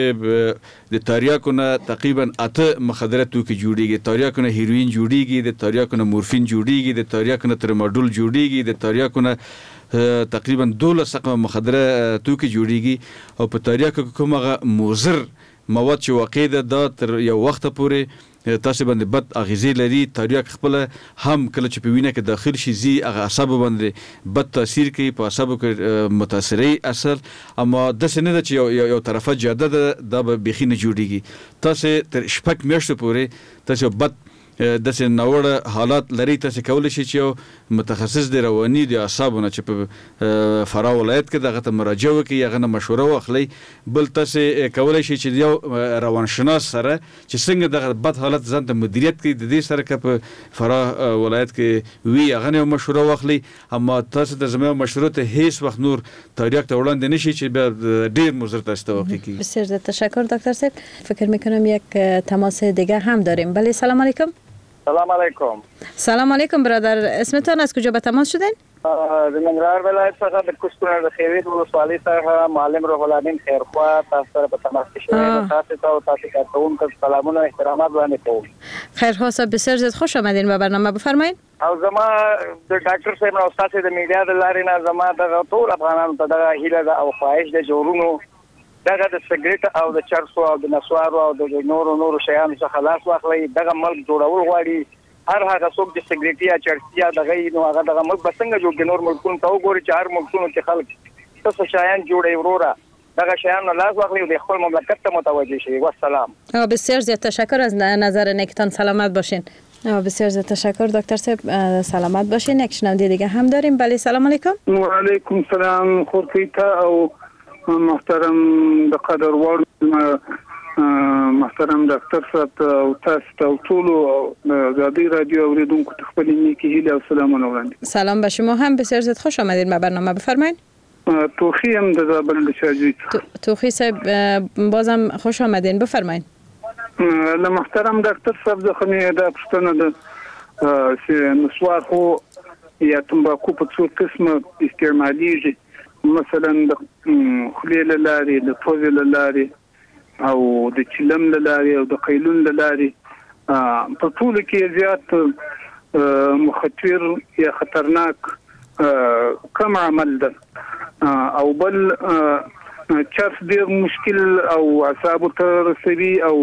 چې د تریاکو نه تقریبا اته مخدره توکي جوړیږي. تریاکو نه هیروین جوړیږي، د تریاکو نه مورفین جوړیږي، د تریاکو نه ترماډول جوړیږي، د تریاکو نه تقریبا دولس رقم مخدره توکي جوړیږي. او په تریاکو کې کومه مضر مواد چې واقع ده دا تر یو وخت پورې تاسو باندې بد اغیزې لري. تریاک خپل هم کله چې په وینه کې داخل شي زی هغه اعصاب باندې بد تاثیر کوي، په اعصابو کې متاثري اثر. اما د سینې د چې یو طرفه جاده ده دا به بخي نه جوړیږي. تاسو تر شپږ میاشتې پورې تاسو بد د سې نوړه حالات لري. تاسو کولای شئ چې یو متخصص دی رواني د اعصابونو چې په فراه ولایت کې دغه ته مراجعه وکړي، هغه نه مشوره واخلي. بل تاسو کولای شئ چې یو روانشناس سره چې څنګه دغه بد حالت ځان ته مدیریت کوي د دې سره که په فراه ولایت کې وي هغه نه مشوره واخلي. اما تاسو ته زموږ مشوره ته هیڅ وخت نور تریاک ته وړاندې نشي چې ډیر مضر تاسو ته واقع کیږي. بسیار زیاد تشکر دکتر صاحب. فکر میکنم یک تماس دیگه هم داریم. بله سلام علیکم. سلام علیکم. سلام علیکم برادر، اسمتان از کجا به تماس شدین؟ د ننګرهار ولایت څخه د کوستونه د خیریت ولسوالۍ څخه معلم روح الامین خیرخوا تاسو سره په تماس کې شوم. تاسو ته او تاسو ته کوم سلامونه او احترامات وړاندې کوم. خیرخوا صاحب بسیار زیاد خوش آمدین به برنامه. بفرمایید. او زما د ډاکټر صاحب او تاسو د میډیا د لارې نه زما د ټول افغانانو ته د هیله او خواهش د جوړونو دغه د سګریټ او د چرسو او د نسوارو او د نورو نورو شیانو څخه خلاص واخلي. دغه ملک جوړول غواړي. هر هغه څوک چې سګریټ یا چرسي یا دغه نو هغه دغه ملک به څنګه جوړ د نور ملکونو ته وګوري چې هر ملکونو کې خلک څه شیان جوړي وروره دغه شیان لاس واخلي او د خپل مملکت ته متوجه شي. والسلام. بسیار زیاد تشکر از نظر نیکتان. سلامت باشین. بسیار زیاد تشکر دکتر صاحب. سلامت باشین. یک شنونده دیگه هم داریم. بله سلام علیکم. و علیکم السلام. خورکیتا او محترم د قدر وړ محترم ډاکټر صاحب او تاسو ته ټول آزادی رادیو اوریدونکو ته خپل نیکی هیله او سلامونه وړاندې. سلام به شما هم. بسیار زیاد خوش آمدید به برنامه. بفرمایید. توخی هم د زابل شاجوی. توخی صاحب بازم خوش آمدین. بفرمایید. له محترم ډاکټر صاحب څخه مې دا پوښتنه ده چې نسوار خو یا تمباکو په څو قسمه استعمالیږي، مثلا د خلیل لاري، د پوزې لاري او د چلم لاري او د قیلون لاري. په ټول کې زیات مخاطر یا خطرناک کم عمل ده او بل چرس ډیر مشکل او اعصاب ته رسوي او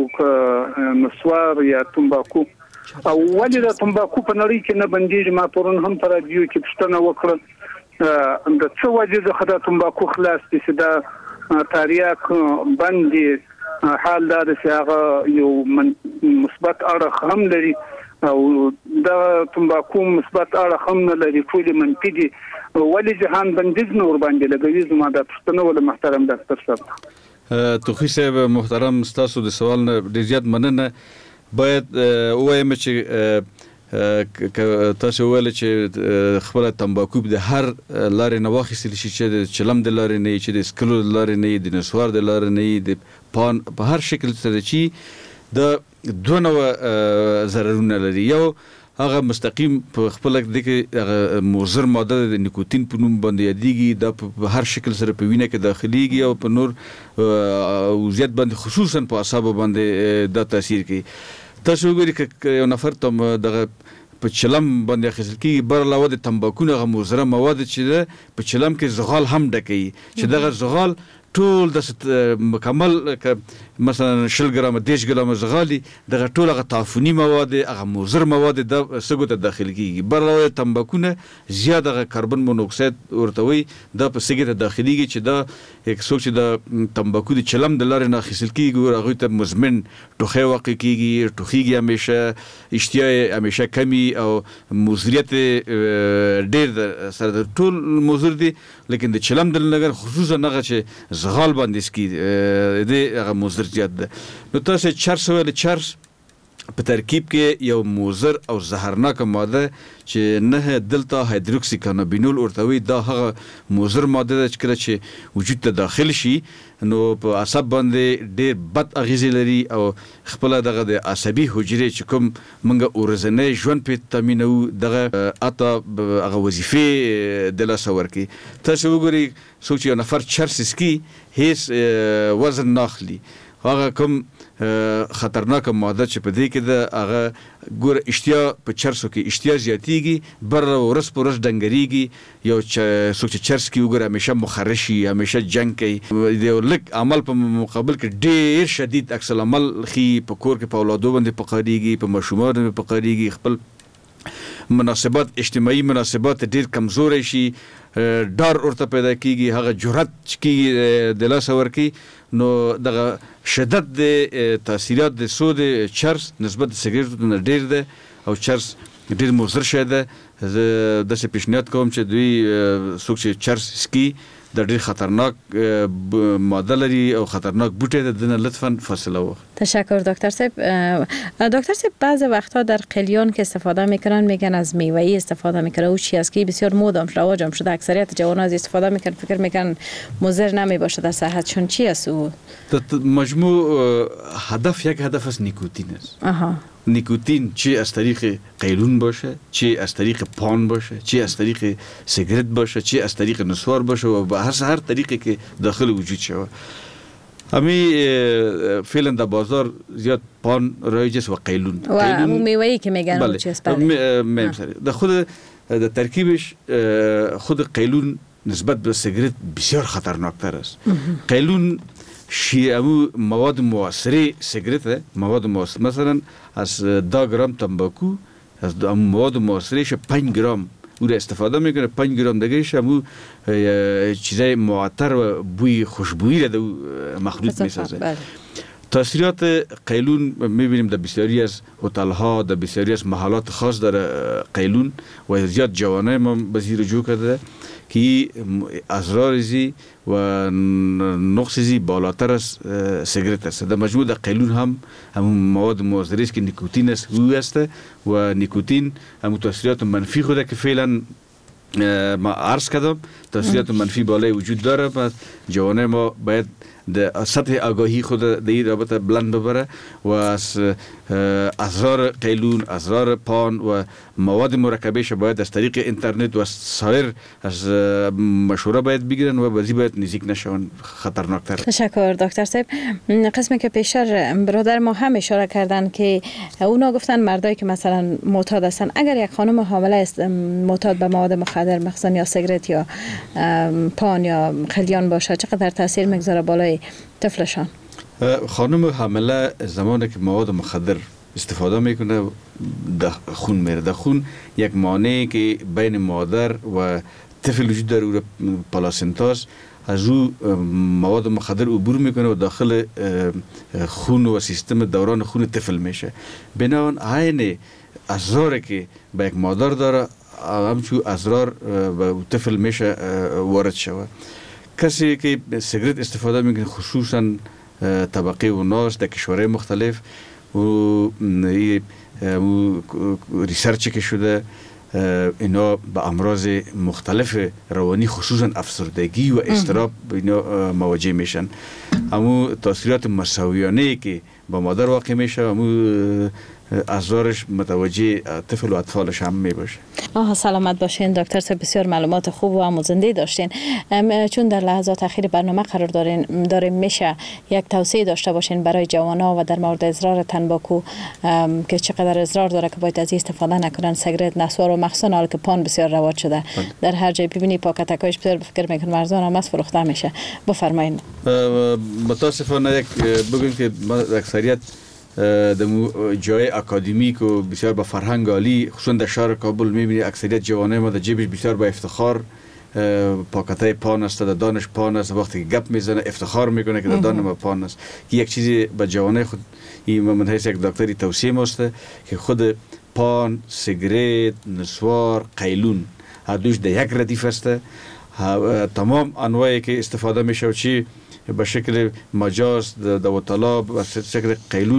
نسوار یا تمباکو. او ولې د تمباکو په نړۍ کې نه بنديږي؟ ما پرون هم په رادیو کې پوښتنه وکړه د څه وجه څخه د تمباکو خلاص دي چې دا تریاک باندې حال دا چې هغه یو مثبت اړخ هم لري او دا تمباکو مثبت اړخ هم نه لري، ټول منفي دي. ولې جهان بندیز نور باندې لګوي؟ زما دا پوښتنه ول محترم ډاکټر صاحب. توخی صاحب محترم، تاسو د سوال نه ډیر زیات مننه. باید وایم چې تاسو ویل چې خپل تمباکو د هر لارې نه واخیستل شي، چې د چلم د لارې نه، چې د سکلو د لارې نه، د نسوار د لارې نه، د پان په هر شکل سره چې د دوه نوع ضررونه لري. یو هغه مستقیم په خپل دغه مضر ماده د نیکوتین په نوم باندې یادېږي. دا په هر شکل سره په وینه کې داخليږي او په نور وضعیت باندې خصوصا په اعصابو باندې دا تاثیر کوي. تاسو وګورئ چې یو نفر تم دغه په چلم باندې اخیستل کېږي، بر علاوه د تمباکو نه هغه مضره مواد چې په چلم کې زغال هم ډکوي، چې دغه زغال ټول د مکمل مثلا شل ګرام دیش ګرام زغالي دغه ټول هغه تعفني مواد هغه مضر مواد د سګو ته داخل کیږي. بر علاوه تمباکو نه زیاده کاربن مونوکساید ورته وي دا په سګو ته داخليږي، چې دا یک څوک چې د تمباکو د چلم د لارې نه اخیستل کېږي هغه ته مزمن ټوخی واقع کیږي، ټوخیږي همیشه، اشتها همیشه کمی او مضریت ډېر سره ټول مضر دي. لیکن د چلم د لګر خصوصا هغه چې زغال باندې سکی د هغه مضر زیات ده. نو تاسو چرس ویل چرس په ترکیب کې یو موزر او زهرناک ماده چې نه دلتا هایدروکسی کانابینول ورته وي، دا هغه موزر ماده ده چې کله چې وجود ته داخل شي نو په عصب باندې ډېر بد اغیزې لري او خپل دغه د عصبي حجرې چې کوم موږ ورځنی ژوند په تامینو دغه اته هغه وظیفې د لاس ورکي. تاسو وګورئ څوک چې یو نفر چرس اسکي هیڅ وزن ناخلي، هغه کوم خطرناک ماده چې په دې کې د هغه ګور اشتیا په چرسو کې اشتیا زیاتیږي، بر ورس پر ورس ډنګریږي. یو څوک چې چرس کې وګور همیشه مخرشي، همیشه جنگ کوي، د لک عمل په مقابل کې ډېر شدید عکس العمل خي په کور کې په اولادو باندې پقاریږي، په ماشومان باندې پقاریږي، خپل مناسبات اجتماعي مناسبات ډېر کمزوري شي، ډار ورته پیدا کیږي، هغه جرأت چې د لاس ورکی. نو دغه شدت د تاثیرات د سود چرس نسبت د سیګریټو نه ډیر ده او چرس ډیر مضر شی ده. زه داسې پیشنهاد کوم چې دوی څوک چې چرس سکي د ډیر خطرناک ماده لري او خطرناک بوټی ده، دنه لطفا فاصله واخلید. تشکر دکتر صاحب. دکتر صاحب بعضی وقتها در قلیان که استفاده میکنن میگن از میوه‌ای استفاده میکنه و چی است که بسیار مودم رواج هم شده، اکثریت جوانان از استفاده میکنن، فکر میکنن مضر نمیباشه در صحتشون. چی است او؟ مجموع هدف یک هدف از نیکوتین است. آها. نیکوتین چی از طریق قیلون باشه، چی از طریق پان باشه، چی از طریق سیگرت باشه، چی از طریق نسوار باشه و به هر هر طریقی که داخل وجود شود. همین فعلا در بازار زیاد پان رایج است و قیلون. و قیلون میوه‌ای که میگن بله. چی است؟ بله. در خود در ترکیبش خود قیلون نسبت به سیگرت بسیار خطرناک تر است. قیلون شیعه مواد موثره سیگرت، مواد موثره مثلا از ده گرم تنباکو از مواد موثرهش پنج گرم او را استفاده میکنه، پنج گرم دیگهش همو چیزای معطر و بوی خوشبویی را مخلوط میسازه. تاثیرات قیلون میبینیم در بسیاری از هتل ها، در بسیاری از محلات خاص در قیلون و زیاد جوانای ما بزی رجوع کرده که اضرار زی و نقص زی بالاتر از سیگرت است. در مجموع در قیلون هم همون مواد مضر است که نیکوتین است او است و نیکوتین همون تاثیرات منفی خود که فعلا ما عرض کردم تاثیرات منفی بالای وجود داره. پس جوانای ما باید د سطح آگاهی خود در این رابطه بلند ببره و از اضرار قیلون، اضرار پان و مواد مرکبهش باید از طریق اینترنت و از سایر از مشوره باید بگیرن و بازی باید نزدیک نشون، خطرناکتر. تشکر دکتر صاحب. قسمی که پیشتر برادر ما هم اشاره کردن که اونا گفتن مردایی که مثلا معتاد هستن، اگر یک خانم حامله است معتاد به مواد مخدر مخصوصا یا سیگرت یا پان یا قلیان باشه، چقدر تاثیر میگذاره بالای طفلشان؟ خانم حامله زمانی که مواد مخدر استفاده میکنه در خون میره، در خون یک مانعی که بین مادر و طفل وجود داره، او پلاسنتاس از او مواد مخدر عبور میکنه و داخل خون و سیستم دوران خون طفل میشه. بنابراین عین اضراری که به یک مادر داره همچون اضرار به طفل میشه وارد شود. کسی که سیگرت استفاده میکنه خصوصا طبقه و ناس در کشورهای مختلف و ریسرچی که شده اینا به امراض مختلف روانی خصوصا افسردگی و اضطراب اینا مواجه میشن. همو تاثیرات مساویانه که با مادر واقع میشه همو اضرارش متوجه طفل و اطفالش هم می باشه. آها سلامت باشین دکتر صاحب، بسیار معلومات خوب و آموزنده داشتین. چون در لحظات اخیر برنامه قرار دارین داریم میشه یک توصیه داشته باشین برای جوانا و در مورد اضرار تنباکو که چقدر اضرار داره که باید از استفاده نکنن، سیگرت، نسوار و مخصوصا حال که پان بسیار رواج شده در هر جای ببینی پاکتکایش بسیار فکر میکنم ارزان هم است فروخته میشه. بفرمایید. متاسفانه یک بگویم که اکثریت در جای اکادمیک و بسیار با فرهنگ عالی خصوصا در شهر کابل میبینی اکثریت جوانای ما در جیبش بسیار با افتخار پاکتای پان است، در دانش پان است، وقتی که گپ میزنه افتخار میکنه که در دان ما پان است. که یک چیزی به جوانای خود این من حیث یک دکتری توصیه ماسته که خود پان، سیگرت، نسوار، قیلون هر دوش در یک ردیف است. تمام انواعی که استفاده میشه و چی به شکل مجاز در وطلا به شکل قیلون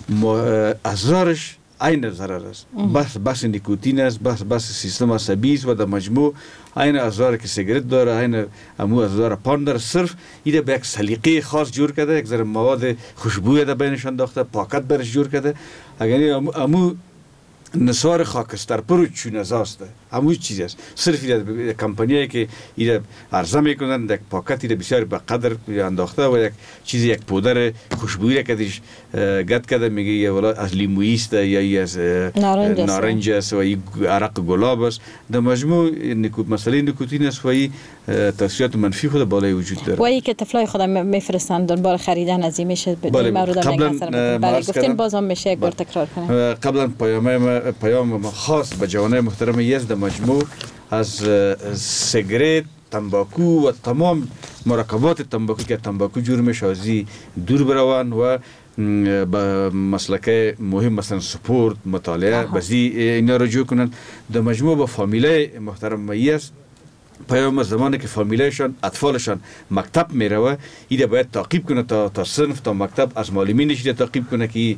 اضرارش عین ضرر است. بس بس نیکوتین است، بس بس سیستم عصبی است و در مجموع عین اضرار که سیگارت داره، عین امو اضرار پان داره. صرف ایده به یک سلیقه خاص جور کرده، یک ذره مواد خوشبوی ده بینش انداخته، پاکت برش جور کرده. اگر امو, امو نسوار خاکستر پرو چونه است، همون چیز است. صرف ایده کمپانیایی که ایده عرضه میکنن یک پاکت ایده بسیار به قدر انداخته و یک چیزی یک پودر خوشبویی که دیش گد کرده، میگه یه ولا از لیمویی است یا ای از نارنج است و ای عرق گلاب است. در مجموع نیکوت مسئله نیکوتین است و ای تاثیرات منفی خود بالای وجود داره. و ای که طفلای خود میفرستن دنبال خریدن از این میشه به مورد نگذره. بله گفتین بازم میشه یک بار تکرار کنیم. قبلا پیام پیام خاص به جوانای محترم یزد در مجموع از سیگارت، تنباکو و تمام مرکبات تنباکو که تنباکو جور میشه ازی دور بروان و با مسلک مهم مثلا سپورت، مطالعه بزی اینا رو جو کنن. در مجموع با فامیله محترم یزد پیام زمانی که فامیلشان اطفالشان مکتب میره ایده باید تعقیب کنه تا تا صنف تا مکتب از معلمینش ایده تعقیب کنه که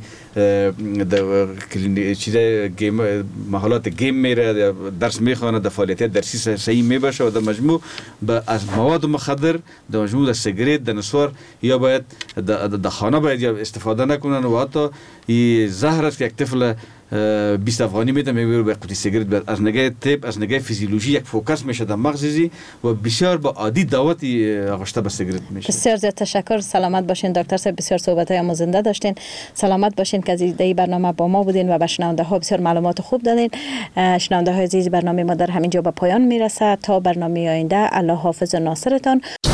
در چیزای گیم محلات گیم میره، درس میخوانه، در فعالیت درسی صحیح میباشه و در مجموع از مواد مخدر، در مجموع از سیگارت، در نسوار یا باید در خانه باید استفاده نکنن و حتی این زهر است که یک طفل بیست افغانی میده میبره به قوطی سیگارت. از نگاه طب، از نگاه فیزیولوژی یک فوکس میشه در مغزی و بسیار با عادی دعوتی آغشته به سیگارت میشه. بسیار زیاد تشکر. سلامت باشین دکتر صاحب، بسیار صحبت‌های مزنده داشتین. سلامت باشین که از این برنامه با ما بودین و به شنونده ها بسیار معلومات خوب دادین. شنونده های عزیز، برنامه ما در همین جا به پایان میرسه. تا برنامه آینده، الله حافظ و ناصرتان.